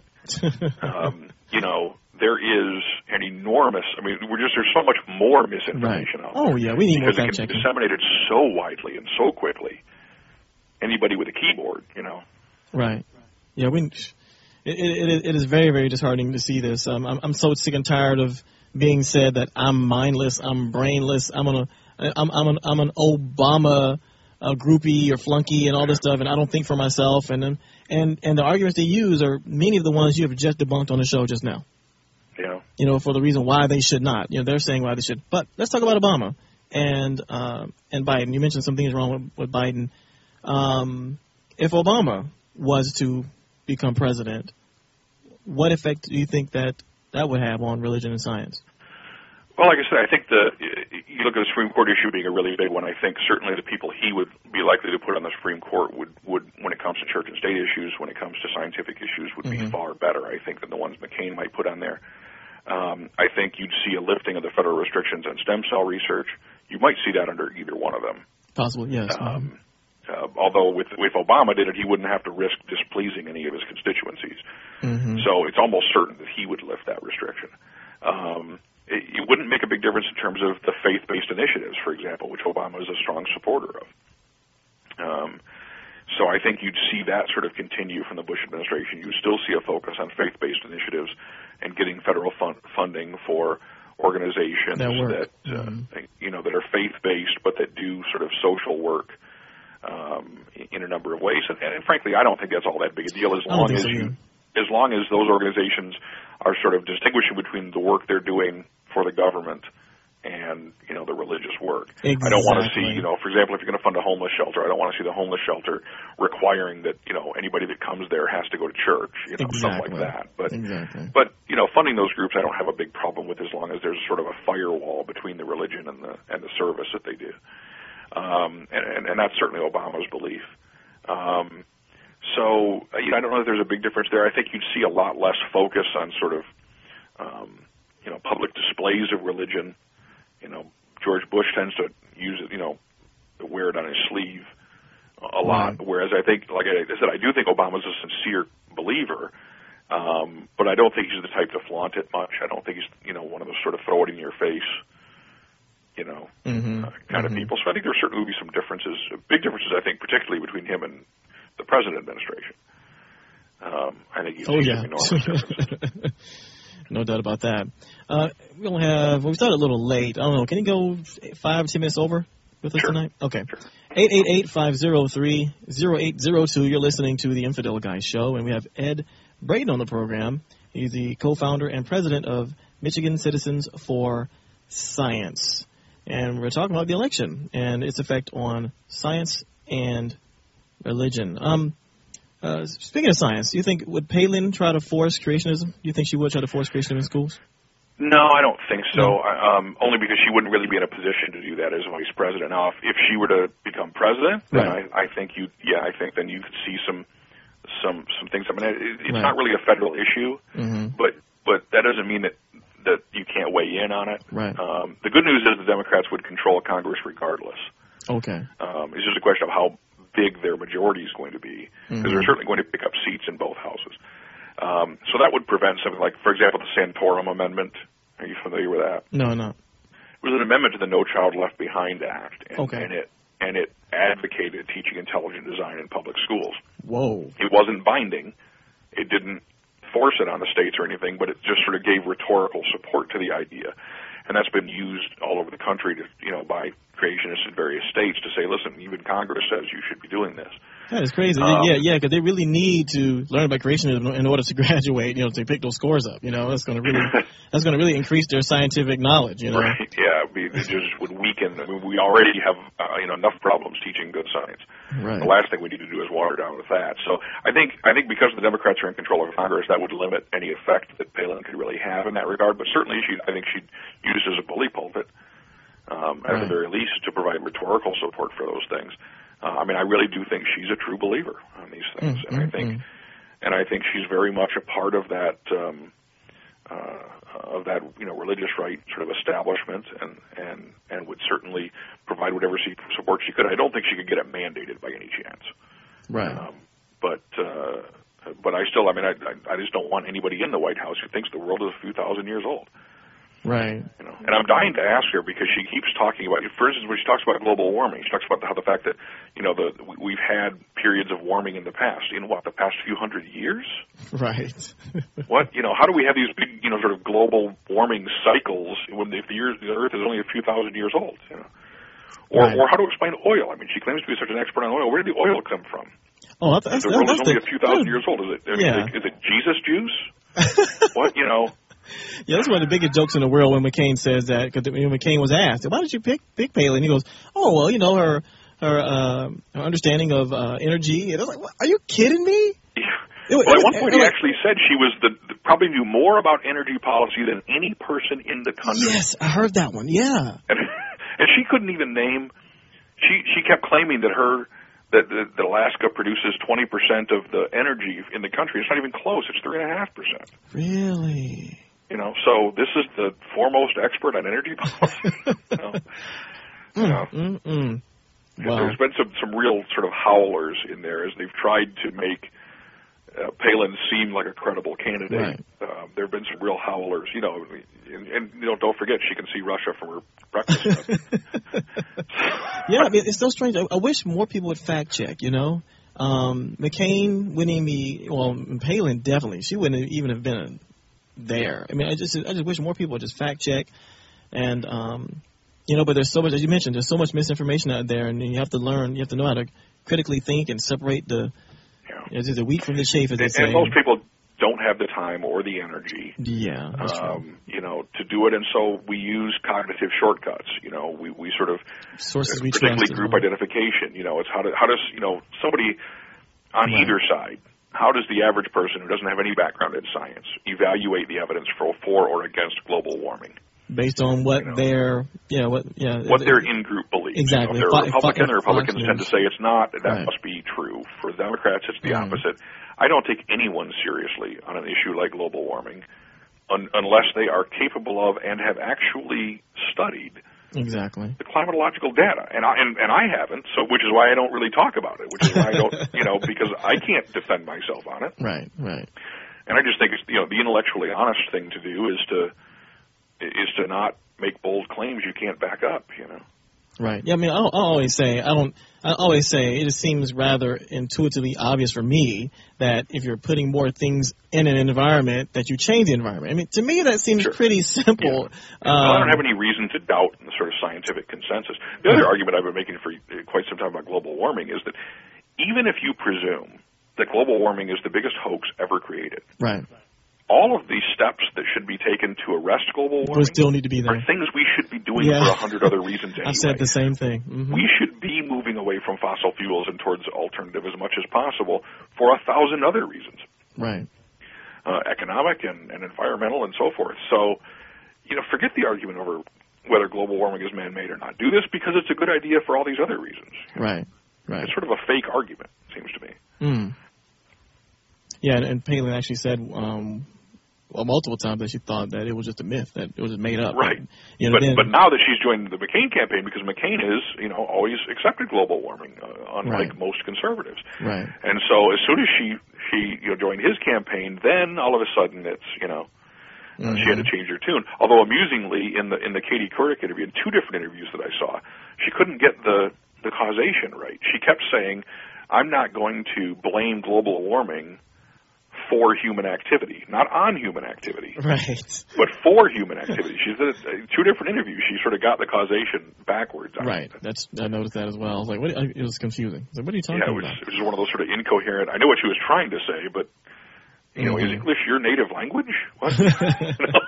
um, you know, there is an enormous. I mean, we're just there's so much more misinformation right. out there. Oh yeah, we need more because fact it can be checking. disseminated so widely and so quickly. Anybody with a keyboard, you know. Right. Yeah, we. It, it, it is very, very disheartening to see this. Um, I'm, I'm so sick and tired of being said that I'm mindless, I'm brainless, I'm an, I'm, I'm an, I'm an Obama uh, groupie or flunky and all this stuff, and I don't think for myself. And and and the arguments they use are many of the ones you have just debunked on the show just now. Yeah. You know, for the reason why they should not. You know, they're saying why they should. But let's talk about Obama and uh, and Biden. You mentioned some things wrong with, with Biden. Um, if Obama was to become president, what effect do you think that that would have on religion and science? Well, like I said, I think the you look at the Supreme Court issue being a really big one. I think certainly the people he would be likely to put on the Supreme Court would, would when it comes to church and state issues, when it comes to scientific issues, would mm-hmm. be far better, I think, than the ones McCain might put on there. Um, I think you'd see a lifting of the federal restrictions on stem cell research. You might see that under either one of them. Possibly, yes. Um, Uh, although with if Obama did it, he wouldn't have to risk displeasing any of his constituencies. Mm-hmm. So it's almost certain that he would lift that restriction. Um, it, it wouldn't make a big difference in terms of the faith-based initiatives, for example, which Obama is a strong supporter of. Um, so I think you'd see that sort of continue from the Bush administration. You still see a focus on faith-based initiatives and getting federal fun- funding for organizations that, that uh, mm-hmm. you know that are faith-based but that do sort of social work. Um, in a number of ways, and, and frankly, I don't think that's all that big a deal. As long as so, you, yeah. as long as those organizations are sort of distinguishing between the work they're doing for the government and you know the religious work. Exactly. I don't want to see, you know, for example, if you're going to fund a homeless shelter, I don't want to see the homeless shelter requiring that you know anybody that comes there has to go to church, you know, exactly. stuff like that. But exactly. but you know, funding those groups, I don't have a big problem with as long as there's sort of a firewall between the religion and the and the service that they do. Um, and, and, and that's certainly Obama's belief. Um, so, you know, I don't know if there's a big difference there. I think you'd see a lot less focus on sort of, um, you know, public displays of religion. You know, George Bush tends to use it, you know, wear it on his sleeve a lot, right. Whereas I think, like I said, I do think Obama's a sincere believer, um, but I don't think he's the type to flaunt it much. I don't think he's, you know, one of those sort of throw it in your face, you know, mm-hmm. uh, kind mm-hmm. of people. So I think there certainly will be some differences, big differences, I think, particularly between him and the present administration. Um, I think he's oh, yeah. enormous differences. No doubt about that. Uh, we don't have, well, we started a little late. I don't know. Can you go five, ten minutes over with us sure. tonight? Okay. Sure. eight eight eight, five oh three, oh eight oh two. You're listening to the Infidel Guy Show, and we have Ed Braden on the program. He's the co-founder and president of Michigan Citizens for Science. And we're talking about the election and its effect on science and religion. Um, uh, speaking of science, do you think, would Palin try to force creationism? Do you think she would try to force creationism in schools? No, I don't think so. No. Um, only because she wouldn't really be in a position to do that as vice president. Now, if, if she were to become president, then right. I, I think you, yeah, I think then you could see some, some, some things. I mean, it, it's right. not really a federal issue, mm-hmm. but, but that doesn't mean that that you can't weigh in on it. Right. Um, the good news is the Democrats would control Congress regardless. Okay. Um, it's just a question of how big their majority is going to be, because mm-hmm. they're certainly going to pick up seats in both houses. Um, so that would prevent something like, for example, the Santorum Amendment. Are you familiar with that? No, no. It was an amendment to the No Child Left Behind Act, and, okay. and it and it advocated teaching intelligent design in public schools. Whoa. It wasn't binding. It didn't force it on the states or anything, but it just sort of gave rhetorical support to the idea. And that's been used all over the country to, you know, by creationists in various states to say, listen, even Congress says you should be doing this. That is crazy. Um, yeah, yeah, because they really need to learn about creationism in order to graduate, you know, to pick those scores up. You know, that's going to really that's going to really increase their scientific knowledge, you know. Right, yeah, it just would weaken. I mean, we already have, uh, you know, enough problems teaching good science. Right. The last thing we need to do is water down with that. So I think I think because the Democrats are in control of Congress, that would limit any effect that Palin could really have in that regard. But certainly, she, I think she'd use it as a bully pulpit, um, at right. the very least, to provide rhetorical support for those things. Uh, I mean, I really do think she's a true believer on these things, mm, and mm, I think, mm. and I think she's very much a part of that, um, uh, of that, you know, religious right sort of establishment, and and and would certainly provide whatever support she could. I don't think she could get it mandated by any chance, right? Um, but uh, but I still, I mean, I I just don't want anybody in the White House who thinks the world is a few thousand years old. Right. You know, and I'm dying to ask her because she keeps talking about, for instance, when she talks about global warming, she talks about how the fact that, you know, the we've had periods of warming in the past. In what, the past few hundred years? Right. What, you know, how do we have these big, you know, sort of global warming cycles when if the, year, the Earth is only a few thousand years old? You know, or right. or how to explain oil? I mean, she claims to be such an expert on oil. Where did the oil come from? Oh, that's, the world that's is only the, a few thousand years old. Is it? Yeah. Is it, is it Jesus juice? What, you know? Yeah, that's one of the biggest jokes in the world when McCain says that, because when McCain was asked, why did you pick pick Palin? He goes, oh, well, you know, her her, uh, her understanding of uh, energy. And I was like, what? Are you kidding me? Yeah. It, well, it, at one point it, he it, actually said she was the, the probably knew more about energy policy than any person in the country. Yes, I heard that one, yeah. And, and she couldn't even name, she, she kept claiming that her, that, that, that Alaska produces twenty percent of the energy in the country. It's not even close. It's three point five percent. Really? You know, so this is the foremost expert on energy policy. you know, you know. Mm, mm, mm. Wow. There's been some, some real sort of howlers in there as they've tried to make uh, Palin seem like a credible candidate. Right. Uh, there have been some real howlers, you know, and, and you know, don't forget she can see Russia from her breakfast. Yeah, I mean, it's so strange. I, I wish more people would fact check, you know. Um, McCain wouldn't be, well, Palin definitely. She wouldn't even have been there. I mean, I just I just wish more people would just fact check, and um, you know. But there's so much, as you mentioned, there's so much misinformation out there, and you have to learn, you have to know how to critically think and separate the yeah. the wheat from the chaff, as they and, say. And most people don't have the time or the energy, yeah, that's um, true. you know, to do it, and so we use cognitive shortcuts. You know, we we sort of sources we particularly trust group well. identification. You know, it's how to how does you know somebody on right. either side. How does the average person who doesn't have any background in science evaluate the evidence for for or against global warming? Based on what you know, their yeah what yeah what their in-group belief believes. Exactly. You know, if they're Fi- Republican, fi- the Republicans Fox tend to News. say it's not. That Right. must be true. For Democrats, it's the Mm. opposite. I don't take anyone seriously on an issue like global warming un- unless they are capable of and have actually studied Exactly. the climatological data, and I and, and I haven't. So, which is why I don't really talk about it. Which is why I don't, you know, because I can't defend myself on it. Right. Right. And I just think it's, you know, the intellectually honest thing to do is to is to not make bold claims you can't back up. You know. Right. Yeah. I mean, I, I always say I don't. I always say it just seems rather intuitively obvious for me that if you're putting more things in an environment, that you change the environment. I mean, to me that seems Sure. pretty simple. Yeah. Um, well, I don't have any reason to doubt the sort of scientific consensus. The other argument I've been making for quite some time about global warming is that even if you presume that global warming is the biggest hoax ever created, right. all of these steps that should be taken to arrest global warming We still need to be there. are things we should be doing Yeah. for a hundred other reasons anyway. I've said the same thing. Mm-hmm. We should be moving away from fossil fuels and towards alternative as much as possible for a thousand other reasons, Right. uh, economic and, and environmental and so forth. So, you know, forget the argument over whether global warming is man-made or not. Do this because it's a good idea for all these other reasons. Right. Right. It's sort of a fake argument, it seems to me. Mm. Yeah, and, and Palin actually said, um, well, multiple times that she thought that it was just a myth, that it was just made up. Right. And, you know, but then, but now that she's joined the McCain campaign, because McCain is, you know, always accepted global warming, uh, unlike Right. most conservatives. Right. And so as soon as she she you know joined his campaign, then all of a sudden it's you know Mm-hmm. she had to change her tune. Although amusingly, in the in the Katie Couric interview, in two different interviews that I saw, she couldn't get the the causation right. She kept saying, "I'm not going to blame global warming for human activity, not on human activity, Right. but for human activity." She said uh, two different interviews. She sort of got the causation backwards. on Right. it. That's I noticed that as well. I was like, what? It was confusing. I was like, what are you talking Yeah, it was, about? it was one of those sort of incoherent. I know what she was trying to say, but you know, Mhm. is English your native language? What? You know?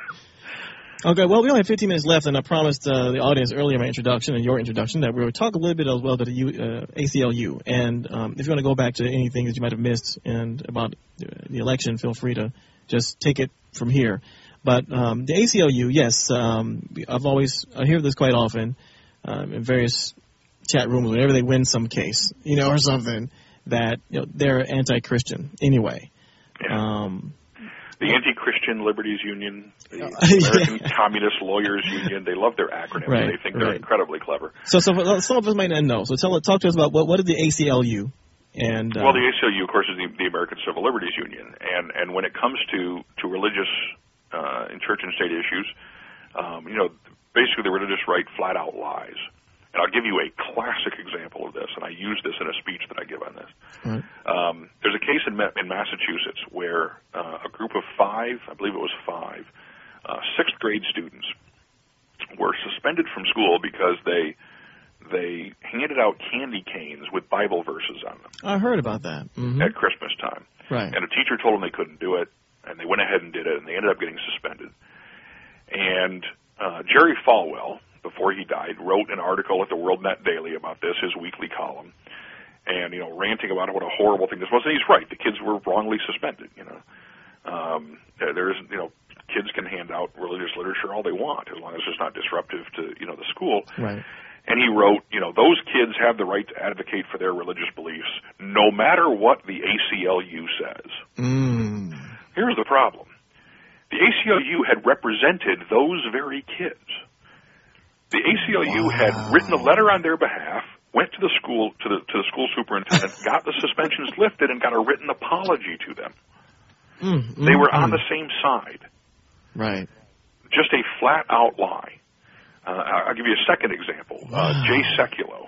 Okay, well, we only have fifteen minutes left, and I promised uh, the audience earlier in my introduction and your introduction that we would talk a little bit as well about the U, uh, A C L U. And um, if you want to go back to anything that you might have missed and about the election, feel free to just take it from here. But um, the A C L U, yes, um, I've always I hear this quite often um, in various chat rooms whenever they win some case, you know, or something, that you know they're anti-Christian anyway. Yeah. Um, The Anti-Christian Liberties Union, the Uh, American yeah. Communist Lawyers Union, they love their acronyms. Right, They think they're right. incredibly clever. So, so for- some of us might not know. So, tell talk to us about what what is the A C L U, and uh, Well, the A C L U, of course, is the, the American Civil Liberties Union, and and when it comes to to religious uh, and church and state issues, um, you know, basically the religious right flat out lies. And I'll give you a classic example of this, and I use this in a speech that I give on this. Right. Um, there's a case in, in Massachusetts where uh, a group of five, I believe it was five, uh, sixth grade students were suspended from school because they they handed out candy canes with Bible verses on them I heard about that. Mm-hmm. at Christmas time. Right. And a teacher told them they couldn't do it, and they went ahead and did it, and they ended up getting suspended. And uh, Jerry Falwell, before he died, wrote an article at the World Net Daily about this, his weekly column, and, you know, ranting about what a horrible thing this was. And he's right. The kids were wrongly suspended, you know. Um, there, there is, you know, kids can hand out religious literature all they want as long as it's not disruptive to, you know, the school. Right. And he wrote, you know, those kids have the right to advocate for their religious beliefs no matter what the A C L U says. Mm. Here's the problem. The A C L U had represented those very kids. The A C L U Wow. had written a letter on their behalf, went to the school to the to the school superintendent, got the suspensions lifted, and got a written apology to them. Mm, mm, They were on mm. the same side. Right. Just a flat out lie. Uh, I'll give you a second example. Uh, Wow. Jay Sekulow,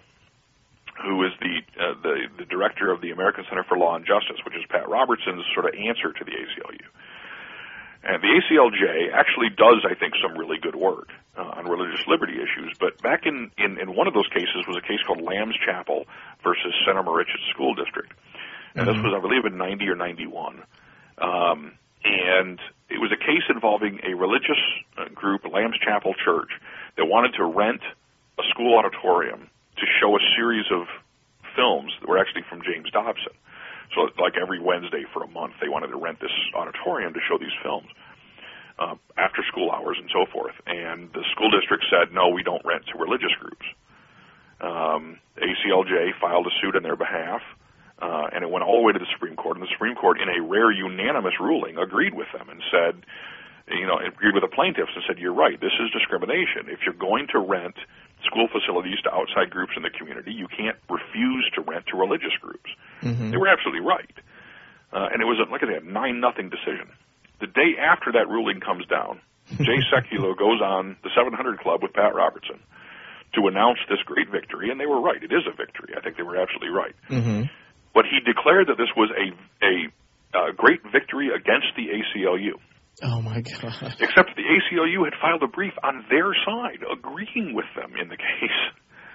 who is the, uh, the the director of the American Center for Law and Justice, which is Pat Robertson's sort of answer to the A C L U. And the A C L J actually does, I think, some really good work uh, on religious liberty issues. But back in, in, in one of those cases was a case called Lamb's Chapel versus Center Moriches School District. And Mm-hmm. this was, I believe, in ninety or ninety-one. Um, and it was a case involving a religious uh, group, Lamb's Chapel Church, that wanted to rent a school auditorium to show a series of films that were actually from James Dobson. So like every Wednesday for a month, they wanted to rent this auditorium to show these films uh, after school hours and so forth. And the school district said, no, we don't rent to religious groups. Um, A C L J filed a suit on their behalf, uh, and it went all the way to the Supreme Court. And the Supreme Court, in a rare unanimous ruling, agreed with them and said, you know, agreed with the plaintiffs and said, you're right, this is discrimination. If you're going to rent school facilities to outside groups in the community, you can't refuse to rent to religious groups. Mm-hmm. They were absolutely right. Uh, and it was, a, like I said, a nine nothing decision. The day after that ruling comes down, Jay Sekulow goes on the seven hundred Club with Pat Robertson to announce this great victory, and they were right. It is a victory. I think they were absolutely right. Mm-hmm. But he declared that this was a, a, a great victory against the A C L U. Oh, my God. Except the A C L U had filed a brief on their side, agreeing with them in the case.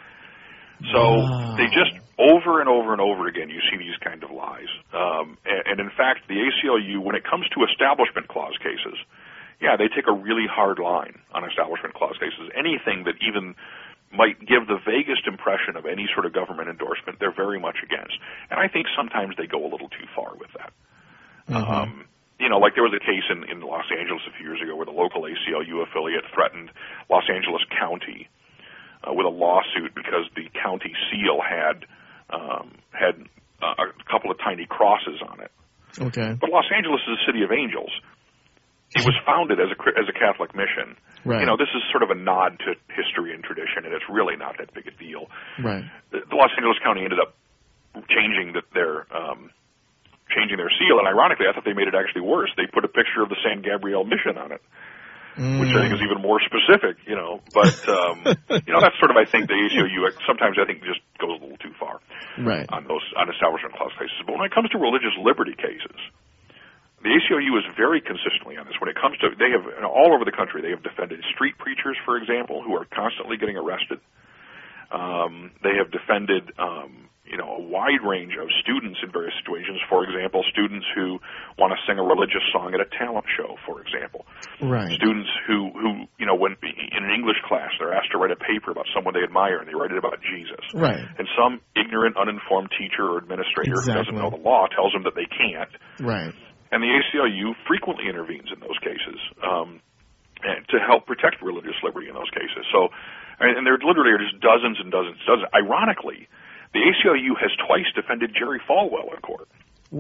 So wow. They just, over and over and over again, you see these kind of lies. Um, and, and, in fact, the A C L U, when it comes to Establishment Clause cases, yeah, they take a really hard line on Establishment Clause cases. Anything that even might give the vaguest impression of any sort of government endorsement, they're very much against. And I think sometimes they go a little too far with that. Mm-hmm. Um, you know, like there was a case in, in Los Angeles a few years ago where the local A C L U affiliate threatened Los Angeles County uh, with a lawsuit because the county seal had um, had uh, a couple of tiny crosses on it. Okay. But Los Angeles is a city of angels. It was founded as a as a Catholic mission. Right. You know, this is sort of a nod to history and tradition, and it's really not that big a deal. Right. The, the Los Angeles County ended up changing the, their um, changing their seal, and ironically, I thought they made it actually worse. They put a picture of the San Gabriel mission on it, mm. which I think is even more specific. You know, but um, you know, that's sort of I think the A C L U sometimes I think just goes a little too far. Right. On those on Establishment Clause cases, but when it comes to religious liberty cases, the A C L U is very consistently on this. When it comes to, they have, all over the country, they have defended street preachers, for example, who are constantly getting arrested. Um, they have defended, um, you know, a wide range of students in various situations. For example, students who want to sing a religious song at a talent show, for example. Right. Students who, who, you know, when in an English class, they're asked to write a paper about someone they admire, and they write it about Jesus. Right. And some ignorant, uninformed teacher or administrator exactly. who doesn't know the law tells them that they can't. Right. And the A C L U frequently intervenes in those cases um, and to help protect religious liberty in those cases. So, and there literally are just dozens and dozens and dozens. Ironically, the A C L U has twice defended Jerry Falwell in court.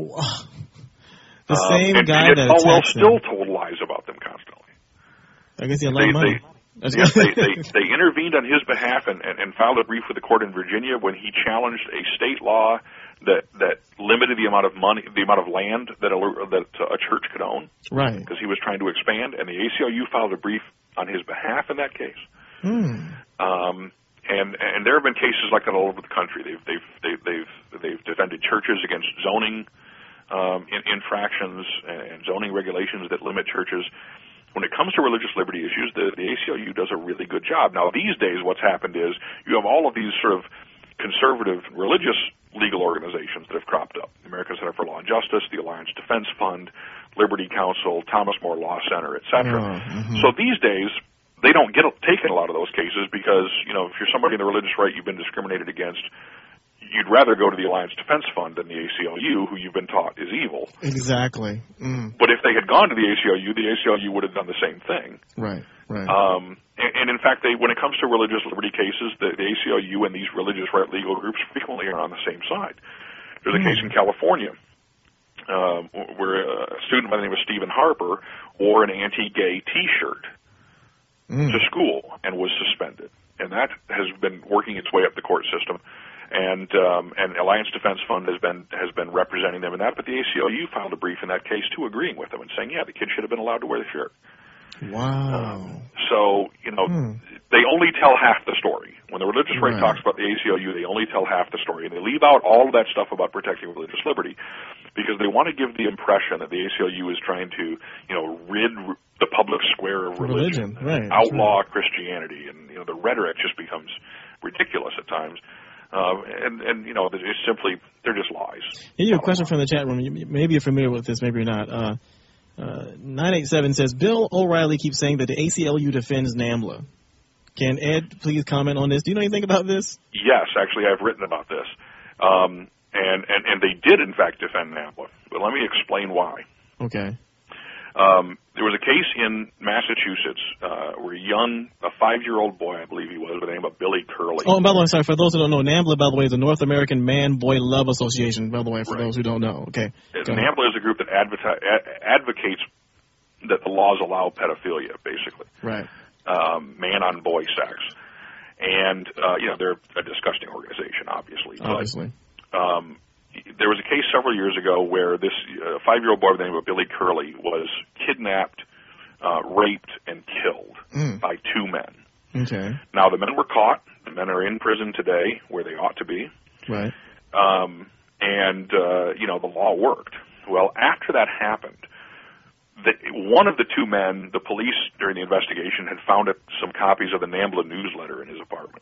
The same um, and, guy and that Falwell attacked still them. told lies about them constantly. I guess he had a lot they, of money. They, yes, they, they, they intervened on his behalf and, and, and filed a brief with the court in Virginia when he challenged a state law that that limited the amount of money, the amount of land that a, that a church could own. Right. Because he was trying to expand, and the A C L U filed a brief on his behalf in that case. Hmm. Um, and and there have been cases like that all over the country. They've they've they've they've, they've defended churches against zoning um, in, infractions and zoning regulations that limit churches. When it comes to religious liberty issues, the, the A C L U does a really good job. Now, these days, what's happened is you have all of these sort of conservative religious legal organizations that have cropped up. The American Center for Law and Justice, the Alliance Defense Fund, Liberty Counsel, Thomas More Law Center, et cetera. Oh, mm-hmm. So these days, they don't get taken a lot of those cases because, you know, if you're somebody in the religious right you've been discriminated against, you'd rather go to the Alliance Defense Fund than the A C L U, who you've been taught is evil. Exactly. Mm. But if they had gone to the A C L U, the A C L U would have done the same thing. Right, right. Um, and, and in fact, they, when it comes to religious liberty cases, the, the A C L U and these religious right legal groups frequently are on the same side. There's a mm. case in California um, where a student by the name of Stephen Harper wore an anti-gay T-shirt mm. to school and was suspended. And that has been working its way up the court system. And um, and Alliance Defense Fund has been has been representing them in that, but the A C L U filed a brief in that case too, agreeing with them and saying, yeah, the kid should have been allowed to wear the shirt. Wow. Um, so you know, hmm. they only tell half the story. When the religious right, right talks about the A C L U, they only tell half the story, and they leave out all of that stuff about protecting religious liberty because they want to give the impression that the A C L U is trying to, you know, rid the public square of religion, religion. Right, outlaw right. Christianity, and you know, the rhetoric just becomes ridiculous at times. Uh, and, and, you know, it's simply, they're just lies. Here's a question from the chat room. Maybe you're familiar with this, maybe you're not. Uh, uh, nine eight seven says, Bill O'Reilly keeps saying that the A C L U defends NAMBLA. Can Ed please comment on this? Do you know anything about this? Yes, actually, I've written about this. Um, and, and, and they did, in fact, defend NAMBLA. But let me explain why. Okay. Um, there was a case in Massachusetts uh, where a young, a five-year-old boy, I believe he was, by the name of Billy Curley. Oh, and by the way, sorry, for those who don't know, NAMBLA, by the way, is the North American Man-Boy Love Association, by the way, for right. those who don't know. Okay. NAMBLA is a group that advocate, advocates that the laws allow pedophilia, basically. Right. Um, man-on-boy sex. And, uh, you know, they're a disgusting organization, obviously. Obviously. But, um, there was a case several years ago where this uh, five-year-old boy by the name of Billy Curley was kidnapped, uh, raped, and killed mm. by two men. Okay. Now, the men were caught. The men are in prison today, where they ought to be. Right. Um, and, uh, you know, the law worked. Well, after that happened, the, one of the two men, the police, during the investigation, had found it, some copies of the NAMBLA newsletter in his apartment.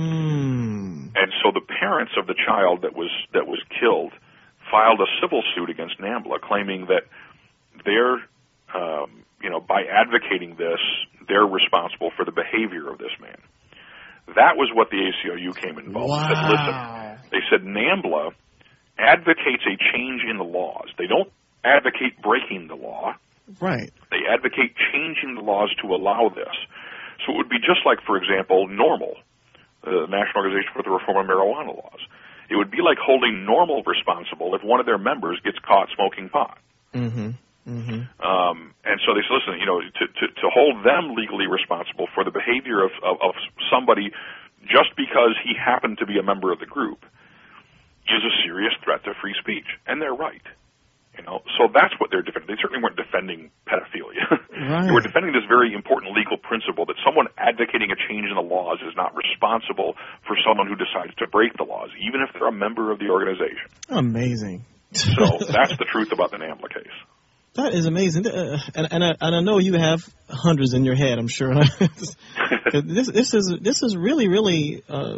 Mm. And so the parents of the child that was that was killed filed a civil suit against NAMBLA, claiming that they're, um, you know, by advocating this, they're responsible for the behavior of this man. That was what the A C L U came involved. Wow. They said, listen, they said NAMBLA advocates a change in the laws. They don't advocate breaking the law. Right. They advocate changing the laws to allow this. So it would be just like, for example, NORML, the National Organization for the Reform of Marijuana Laws. It would be like holding NORML responsible if one of their members gets caught smoking pot. Mm-hmm. Mm-hmm. Um, and so they said, listen, you know, to, to, to hold them legally responsible for the behavior of, of, of somebody just because he happened to be a member of the group is a serious threat to free speech. And they're right. You know, so that's what they're defending. They certainly weren't defending pedophilia. Right. They were defending this very important legal principle that someone advocating a change in the laws is not responsible for someone who decides to break the laws, even if they're a member of the organization. Amazing. So that's the truth about the NAMBLA case. That is amazing, uh, and and I, and I know you have hundreds in your head. I'm sure. this this is this is really really uh,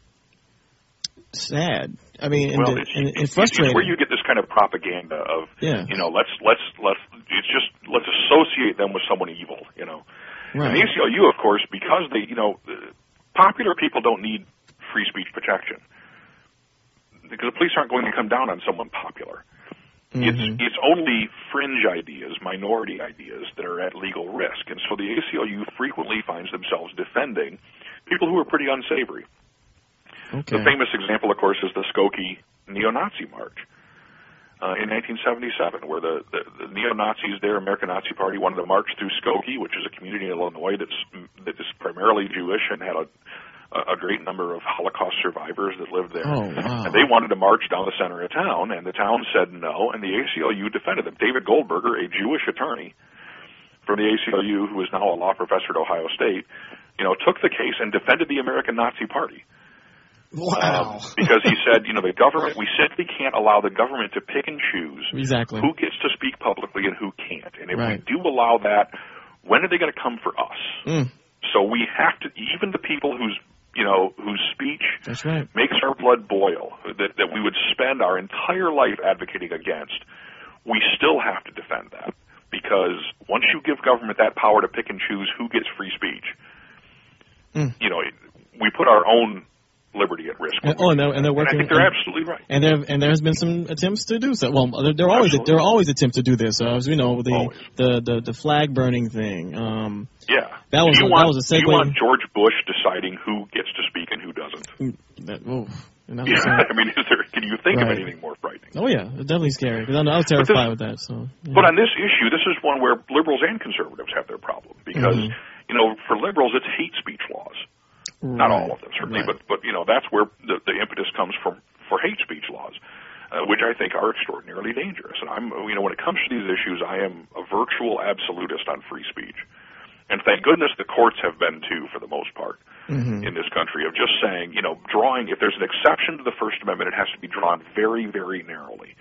sad. I mean, and, well, and, it's, and it's, frustrating. It's where you get this kind of propaganda of, yeah. you know, let's let's let's it's just let's associate them with someone evil, you know. Right. And the A C L U, of course, because they, you know, popular people don't need free speech protection because the police aren't going to come down on someone popular. Mm-hmm. It's it's only fringe ideas, minority ideas that are at legal risk, and so the A C L U frequently finds themselves defending people who are pretty unsavory. Okay. The famous example, of course, is the Skokie neo-Nazi march uh, in nineteen seventy-seven, where the, the, the neo-Nazis, their American Nazi Party, wanted to march through Skokie, which is a community in Illinois that's that is primarily Jewish and had a a great number of Holocaust survivors that lived there. Oh, wow. And they wanted to march down the center of town, and the town said no, and the A C L U defended them. David Goldberger, a Jewish attorney from the A C L U, who is now a law professor at Ohio State, you know, took the case and defended the American Nazi Party. Wow. Um, because he said, you know, the government, we simply can't allow the government to pick and choose exactly. who gets to speak publicly and who can't. And if right. we do allow that, when are they going to come for us? Mm. So we have to, even the people whose you know, whose speech That's right. makes our blood boil, that, that we would spend our entire life advocating against, we still have to defend that. Because once you give government that power to pick and choose who gets free speech, mm. you know, we put our own liberty at risk. And, oh, and they're, and they're working. And I think they're and, absolutely right. And there and there has been some attempts to do so. Well, there, there are always there are always attempts to do this. Uh, as we know, the, the the the flag burning thing. Um, yeah, that was do you a, want, that was a segue. Do you want George Bush deciding who gets to speak and who doesn't? That, oh, and that yeah, was, I mean, is there? Can you think right. of anything more frightening? Oh yeah, it's definitely scary. Because I, I was terrified with that. So, yeah. But on this issue, this is one where liberals and conservatives have their problem because mm-hmm. you know, for liberals, it's hate speech laws. Right. Not all of them, certainly, right. but, but, you know, that's where the, the impetus comes from for hate speech laws, uh, which I think are extraordinarily dangerous. And I'm, you know, when it comes to these issues, I am a virtual absolutist on free speech. And thank goodness the courts have been, too, for the most part, mm-hmm. in this country, of just saying, you know, drawing, if there's an exception to the First Amendment, it has to be drawn very, very narrowly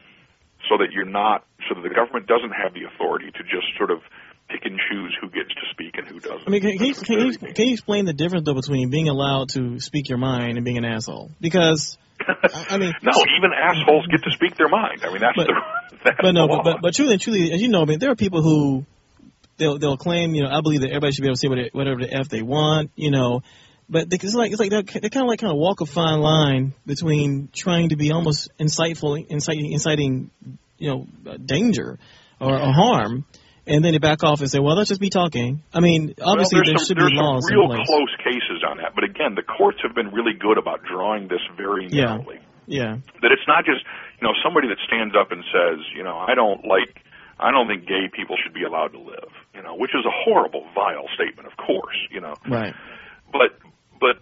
so that you're not, so that the government doesn't have the authority to just sort of pick and choose who gets to speak and who doesn't. I mean, can, can, you, can, you, can you explain the difference, though, between being allowed to speak your mind and being an asshole? Because, I mean... no, even assholes get to speak their mind. I mean, that's but, the that's But no, the law. but, but, but truly and truly, as you know, I mean, there are people who, they'll, they'll claim, you know, I believe that everybody should be able to say whatever, whatever the F they want, you know, but they, it's like, it's like they're, they kind of like kind of walk a fine line between trying to be almost insightful, inciting, inciting you know, danger or, or harm, and then they back off and say, well, let's just be talking. I mean, obviously well, there some, should be laws There's some real in place. close cases on that. But again, the courts have been really good about drawing this very narrowly. Yeah. yeah. That it's not just, you know, somebody that stands up and says, you know, I don't like, I don't think gay people should be allowed to live, you know, which is a horrible, vile statement, of course, you know. Right. But, but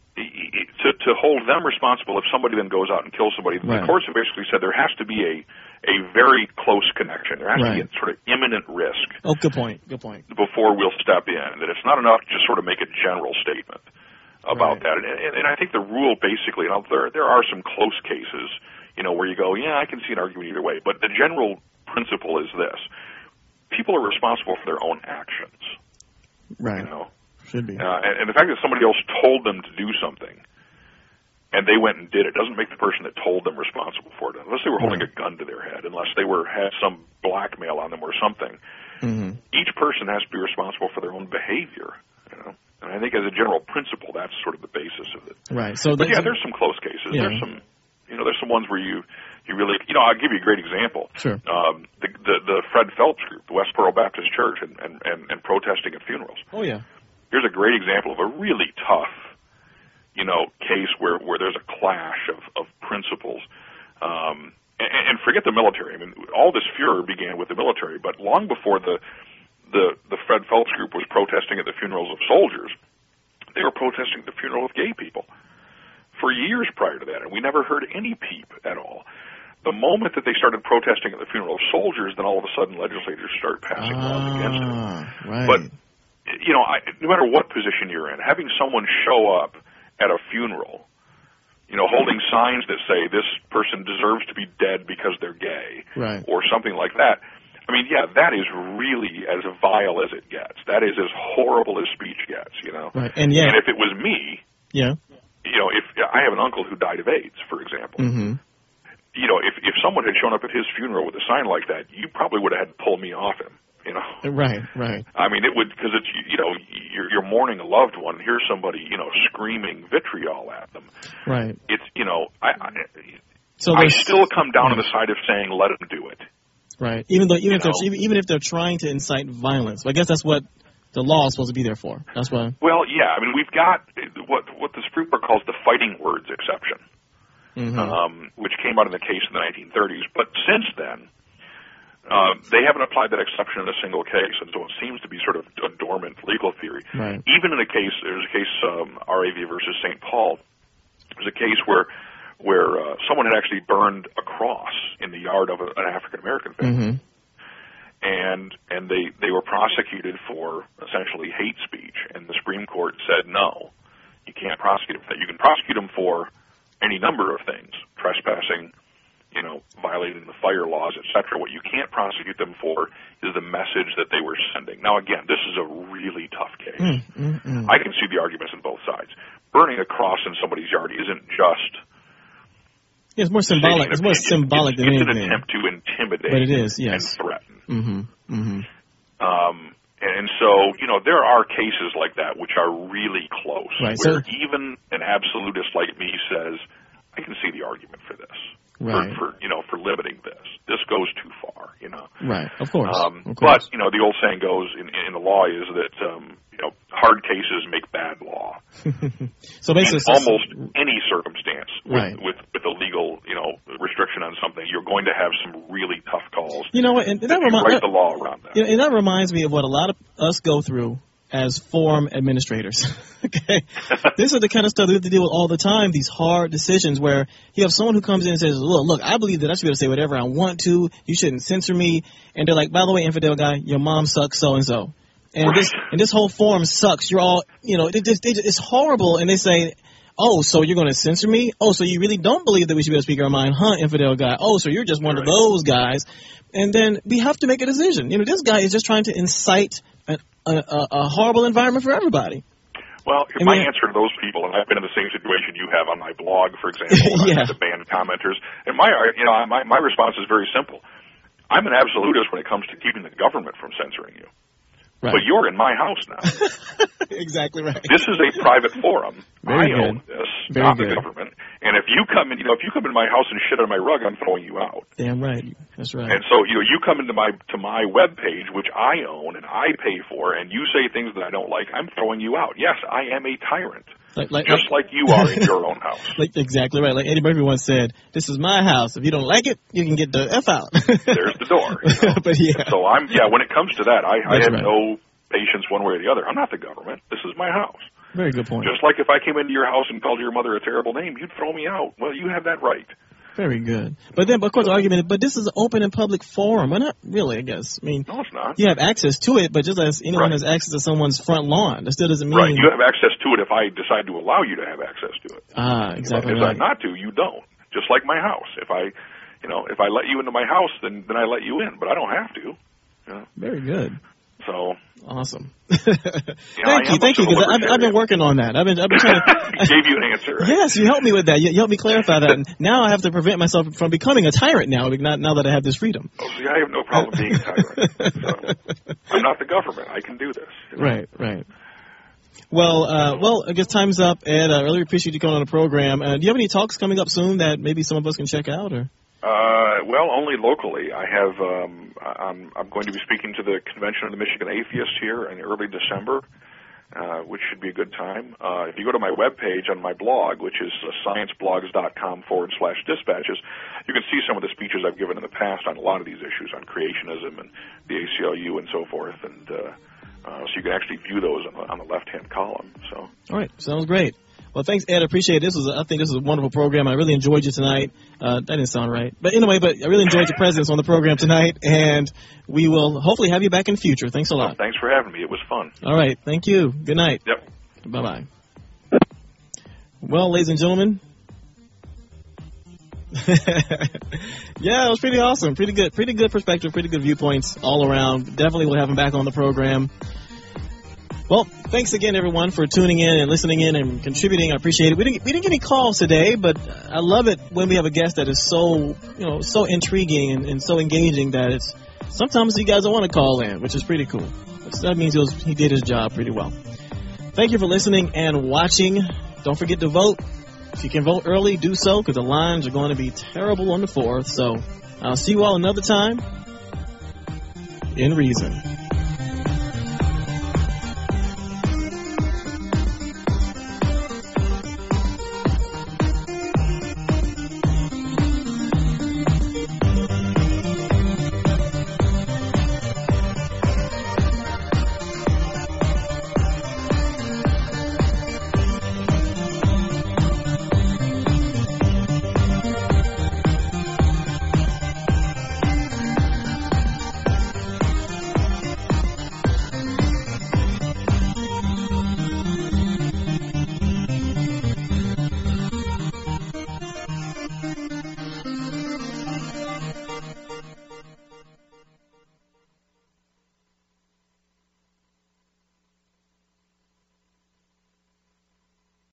to, to hold them responsible if somebody then goes out and kills somebody, right. the courts have basically said there has to be a, a very close connection. There has right. to be a sort of imminent risk. Oh, good point. Good point. Before we'll step in. That it's not enough to just sort of make a general statement about right. that. And, and, and I think the rule basically, and there, there are some close cases, you know, where you go, yeah, I can see an argument either way. But the general principle is this. People are responsible for their own actions. Right. You know? Should be. Uh, and, and the fact that somebody else told them to do something and they went and did it doesn't make the person that told them responsible for it, unless they were holding right. a gun to their head, unless they were had some blackmail on them or something. Mm-hmm. Each person has to be responsible for their own behavior. You know? And I think as a general principle, that's sort of the basis of it. Right. So but yeah, there's some close cases. Yeah. There's some, you know, there's some ones where you, you really, you know, I'll give you a great example. Sure. Um, the, the, the Fred Phelps group, the West Pearl Baptist Church, and, and, and, and protesting at funerals. Oh, yeah. Here's a great example of a really tough, you know, case where, where there's a clash of, of principles. Um, and, and forget the military. I mean, all this furor began with the military, but long before the, the, the Fred Phelps group was protesting at the funerals of soldiers, they were protesting at the funeral of gay people for years prior to that, and we never heard any peep at all. The moment that they started protesting at the funeral of soldiers, then all of a sudden legislators start passing ah, laws against it. Right. But, you know, I, no matter what position you're in, having someone show up at a funeral, you know, holding signs that say this person deserves to be dead because they're gay, right. or something like that, I mean, yeah, that is really as vile as it gets. That is as horrible as speech gets, you know. Right. And, yeah. and if it was me, yeah. you know, if I have an uncle who died of AIDS, for example, mm-hmm. you know, if, if someone had shown up at his funeral with a sign like that, you probably would have had to pull me off him. You know, right, right. I mean, it would, because it's, you know, you're, you're mourning a loved one. And here's somebody, you know, screaming vitriol at them. Right. It's, you know, I, I, so I still come down yeah. on the side of saying let them do it. Right. Even though, even you if they're, know? even, even if they're trying to incite violence, I guess that's what the law is supposed to be there for. That's why. Well, yeah. I mean, we've got what what the Supreme Court calls the fighting words exception, mm-hmm. um, which came out in the case in the nineteen thirties. But since then. Uh, they haven't applied that exception in a single case, and so it seems to be sort of a dormant legal theory. Right. Even in a case, there's a case, um, R A V versus Saint Paul, there's a case where where uh, someone had actually burned a cross in the yard of a, an African-American family. Mm-hmm. And and they, they were prosecuted for essentially hate speech, and the Supreme Court said, no, you can't prosecute them for that. You can prosecute them for any number of things, trespassing, you know, violating the fire laws, et cetera. What you can't prosecute them for is the message that they were sending. Now, again, this is a really tough case. Mm, mm, mm. I can see the arguments on both sides. Burning a cross in somebody's yard isn't just... It's more symbolic. It's more symbolic it's, than it's anything. It's an attempt to intimidate but it is, yes. and threaten. Mm-hmm, mm-hmm. Um, and so, you know, there are cases like that which are really close, right, where so, even an absolutist like me says, I can see the argument for this. Right. For, for you know, for limiting this, this goes too far. You know. Right. Of course. Um, of course. But you know, the old saying goes in, in the law is that um, you know, hard cases make bad law. So basically, in almost any circumstance with, right. with with a legal you know restriction on something, you're going to have some really tough calls. You know what? And that, that remi- write the law around that. And that reminds me of what a lot of us go through as forum administrators. Okay, this is the kind of stuff we have to deal with all the time. These hard decisions where you have someone who comes in and says, "Look, look, I believe that I should be able to say whatever I want to. You shouldn't censor me." And they're like, "By the way, infidel guy, your mom sucks, so and so." And right. this and this whole forum sucks. You're all, you know, it just, it just, it's horrible. And they say, "Oh, so you're going to censor me? Oh, so you really don't believe that we should be able to speak our mind, huh, infidel guy? Oh, so you're just one right. of those guys." And then we have to make a decision. You know, this guy is just trying to incite a, a, a horrible environment for everybody. Well, I my mean, answer to those people, and I've been in the same situation you have on my blog, for example, when yeah. I had to ban commenters, and my, you know, my, my response is very simple. I'm an absolutist when it comes to keeping the government from censoring you. Right. But you're in my house now. Exactly right. This is a private forum. Very I good. own this, Very not good. the government. And And if you come in, you know, if you come into my house and shit on my rug, I'm throwing you out. Damn right. That's right. And so, you know, you come into my to my web page, which I own and I pay for, and you say things that I don't like, I'm throwing you out. Yes, I am a tyrant. Like, like, just like, like you are in your own house. Like, exactly right. Like Eddie Murphy once said, this is my house. If you don't like it, you can get the F out. There's the door. You know? But yeah. So I'm, yeah, when it comes to that, I, I have right. no patience one way or the other. I'm not the government. This is my house. Very good point. Just like if I came into your house and called your mother a terrible name, you'd throw me out. Well, you have that right. Very good. But then, of course, the argument is, but this is an open and public forum. Well, not really, I guess. I mean, no, it's not. You have access to it, but just as anyone right. has access to someone's front lawn, that still doesn't mean... Right, you have access to it if I decide to allow you to have access to it. Ah, exactly If I right. decide not to, you don't. Just like my house. If I, you know, if I let you into my house, then, then I let you in, but I don't have to. You know? Very good. So... Awesome. Yeah, thank you, thank you, because I've, I've been working on that. I've been, I've been trying to... Gave you an answer. Right? Yes, you helped me with that. You, you helped me clarify that. And now I have to prevent myself from becoming a tyrant now, not, now that I have this freedom. Oh, see, I have no problem being a tyrant. So, I'm not the government. I can do this. You know? Right, right. Well, uh, well, I guess time's up, Ed. I really appreciate you coming on the program. Uh, do you have any talks coming up soon that maybe some of us can check out? Or? Uh, well, only locally. I have. Um, I'm, I'm going to be speaking to the Convention of the Michigan Atheists here in early December, uh, which should be a good time. Uh, if you go to my webpage on my blog, which is uh, scienceblogs.com forward slash dispatches, you can see some of the speeches I've given in the past on a lot of these issues, on creationism and the A C L U and so forth, and uh, uh, so you can actually view those on the, on the left-hand column. So, all right, sounds great. Well, thanks, Ed. I appreciate it. This was, a, I think this was a wonderful program. I really enjoyed you tonight. Uh, that didn't sound right. But anyway, but I really enjoyed your presence on the program tonight, and we will hopefully have you back in the future. Thanks a lot. Well, thanks for having me. It was fun. All right. Thank you. Good night. Yep. Bye-bye. Well, ladies and gentlemen. Yeah, it was pretty awesome. Pretty good. Pretty good perspective. Pretty good viewpoints all around. Definitely we'll have him back on the program. Well, thanks again, everyone, for tuning in and listening in and contributing. I appreciate it. We didn't we didn't get any calls today, but I love it when we have a guest that is so you know so intriguing and, and so engaging that it's sometimes you guys don't want to call in, which is pretty cool. So that means he, was, he did his job pretty well. Thank you for listening and watching. Don't forget to vote. If you can vote early, do so, because the lines are going to be terrible on the fourth. So I'll see you all another time in reason.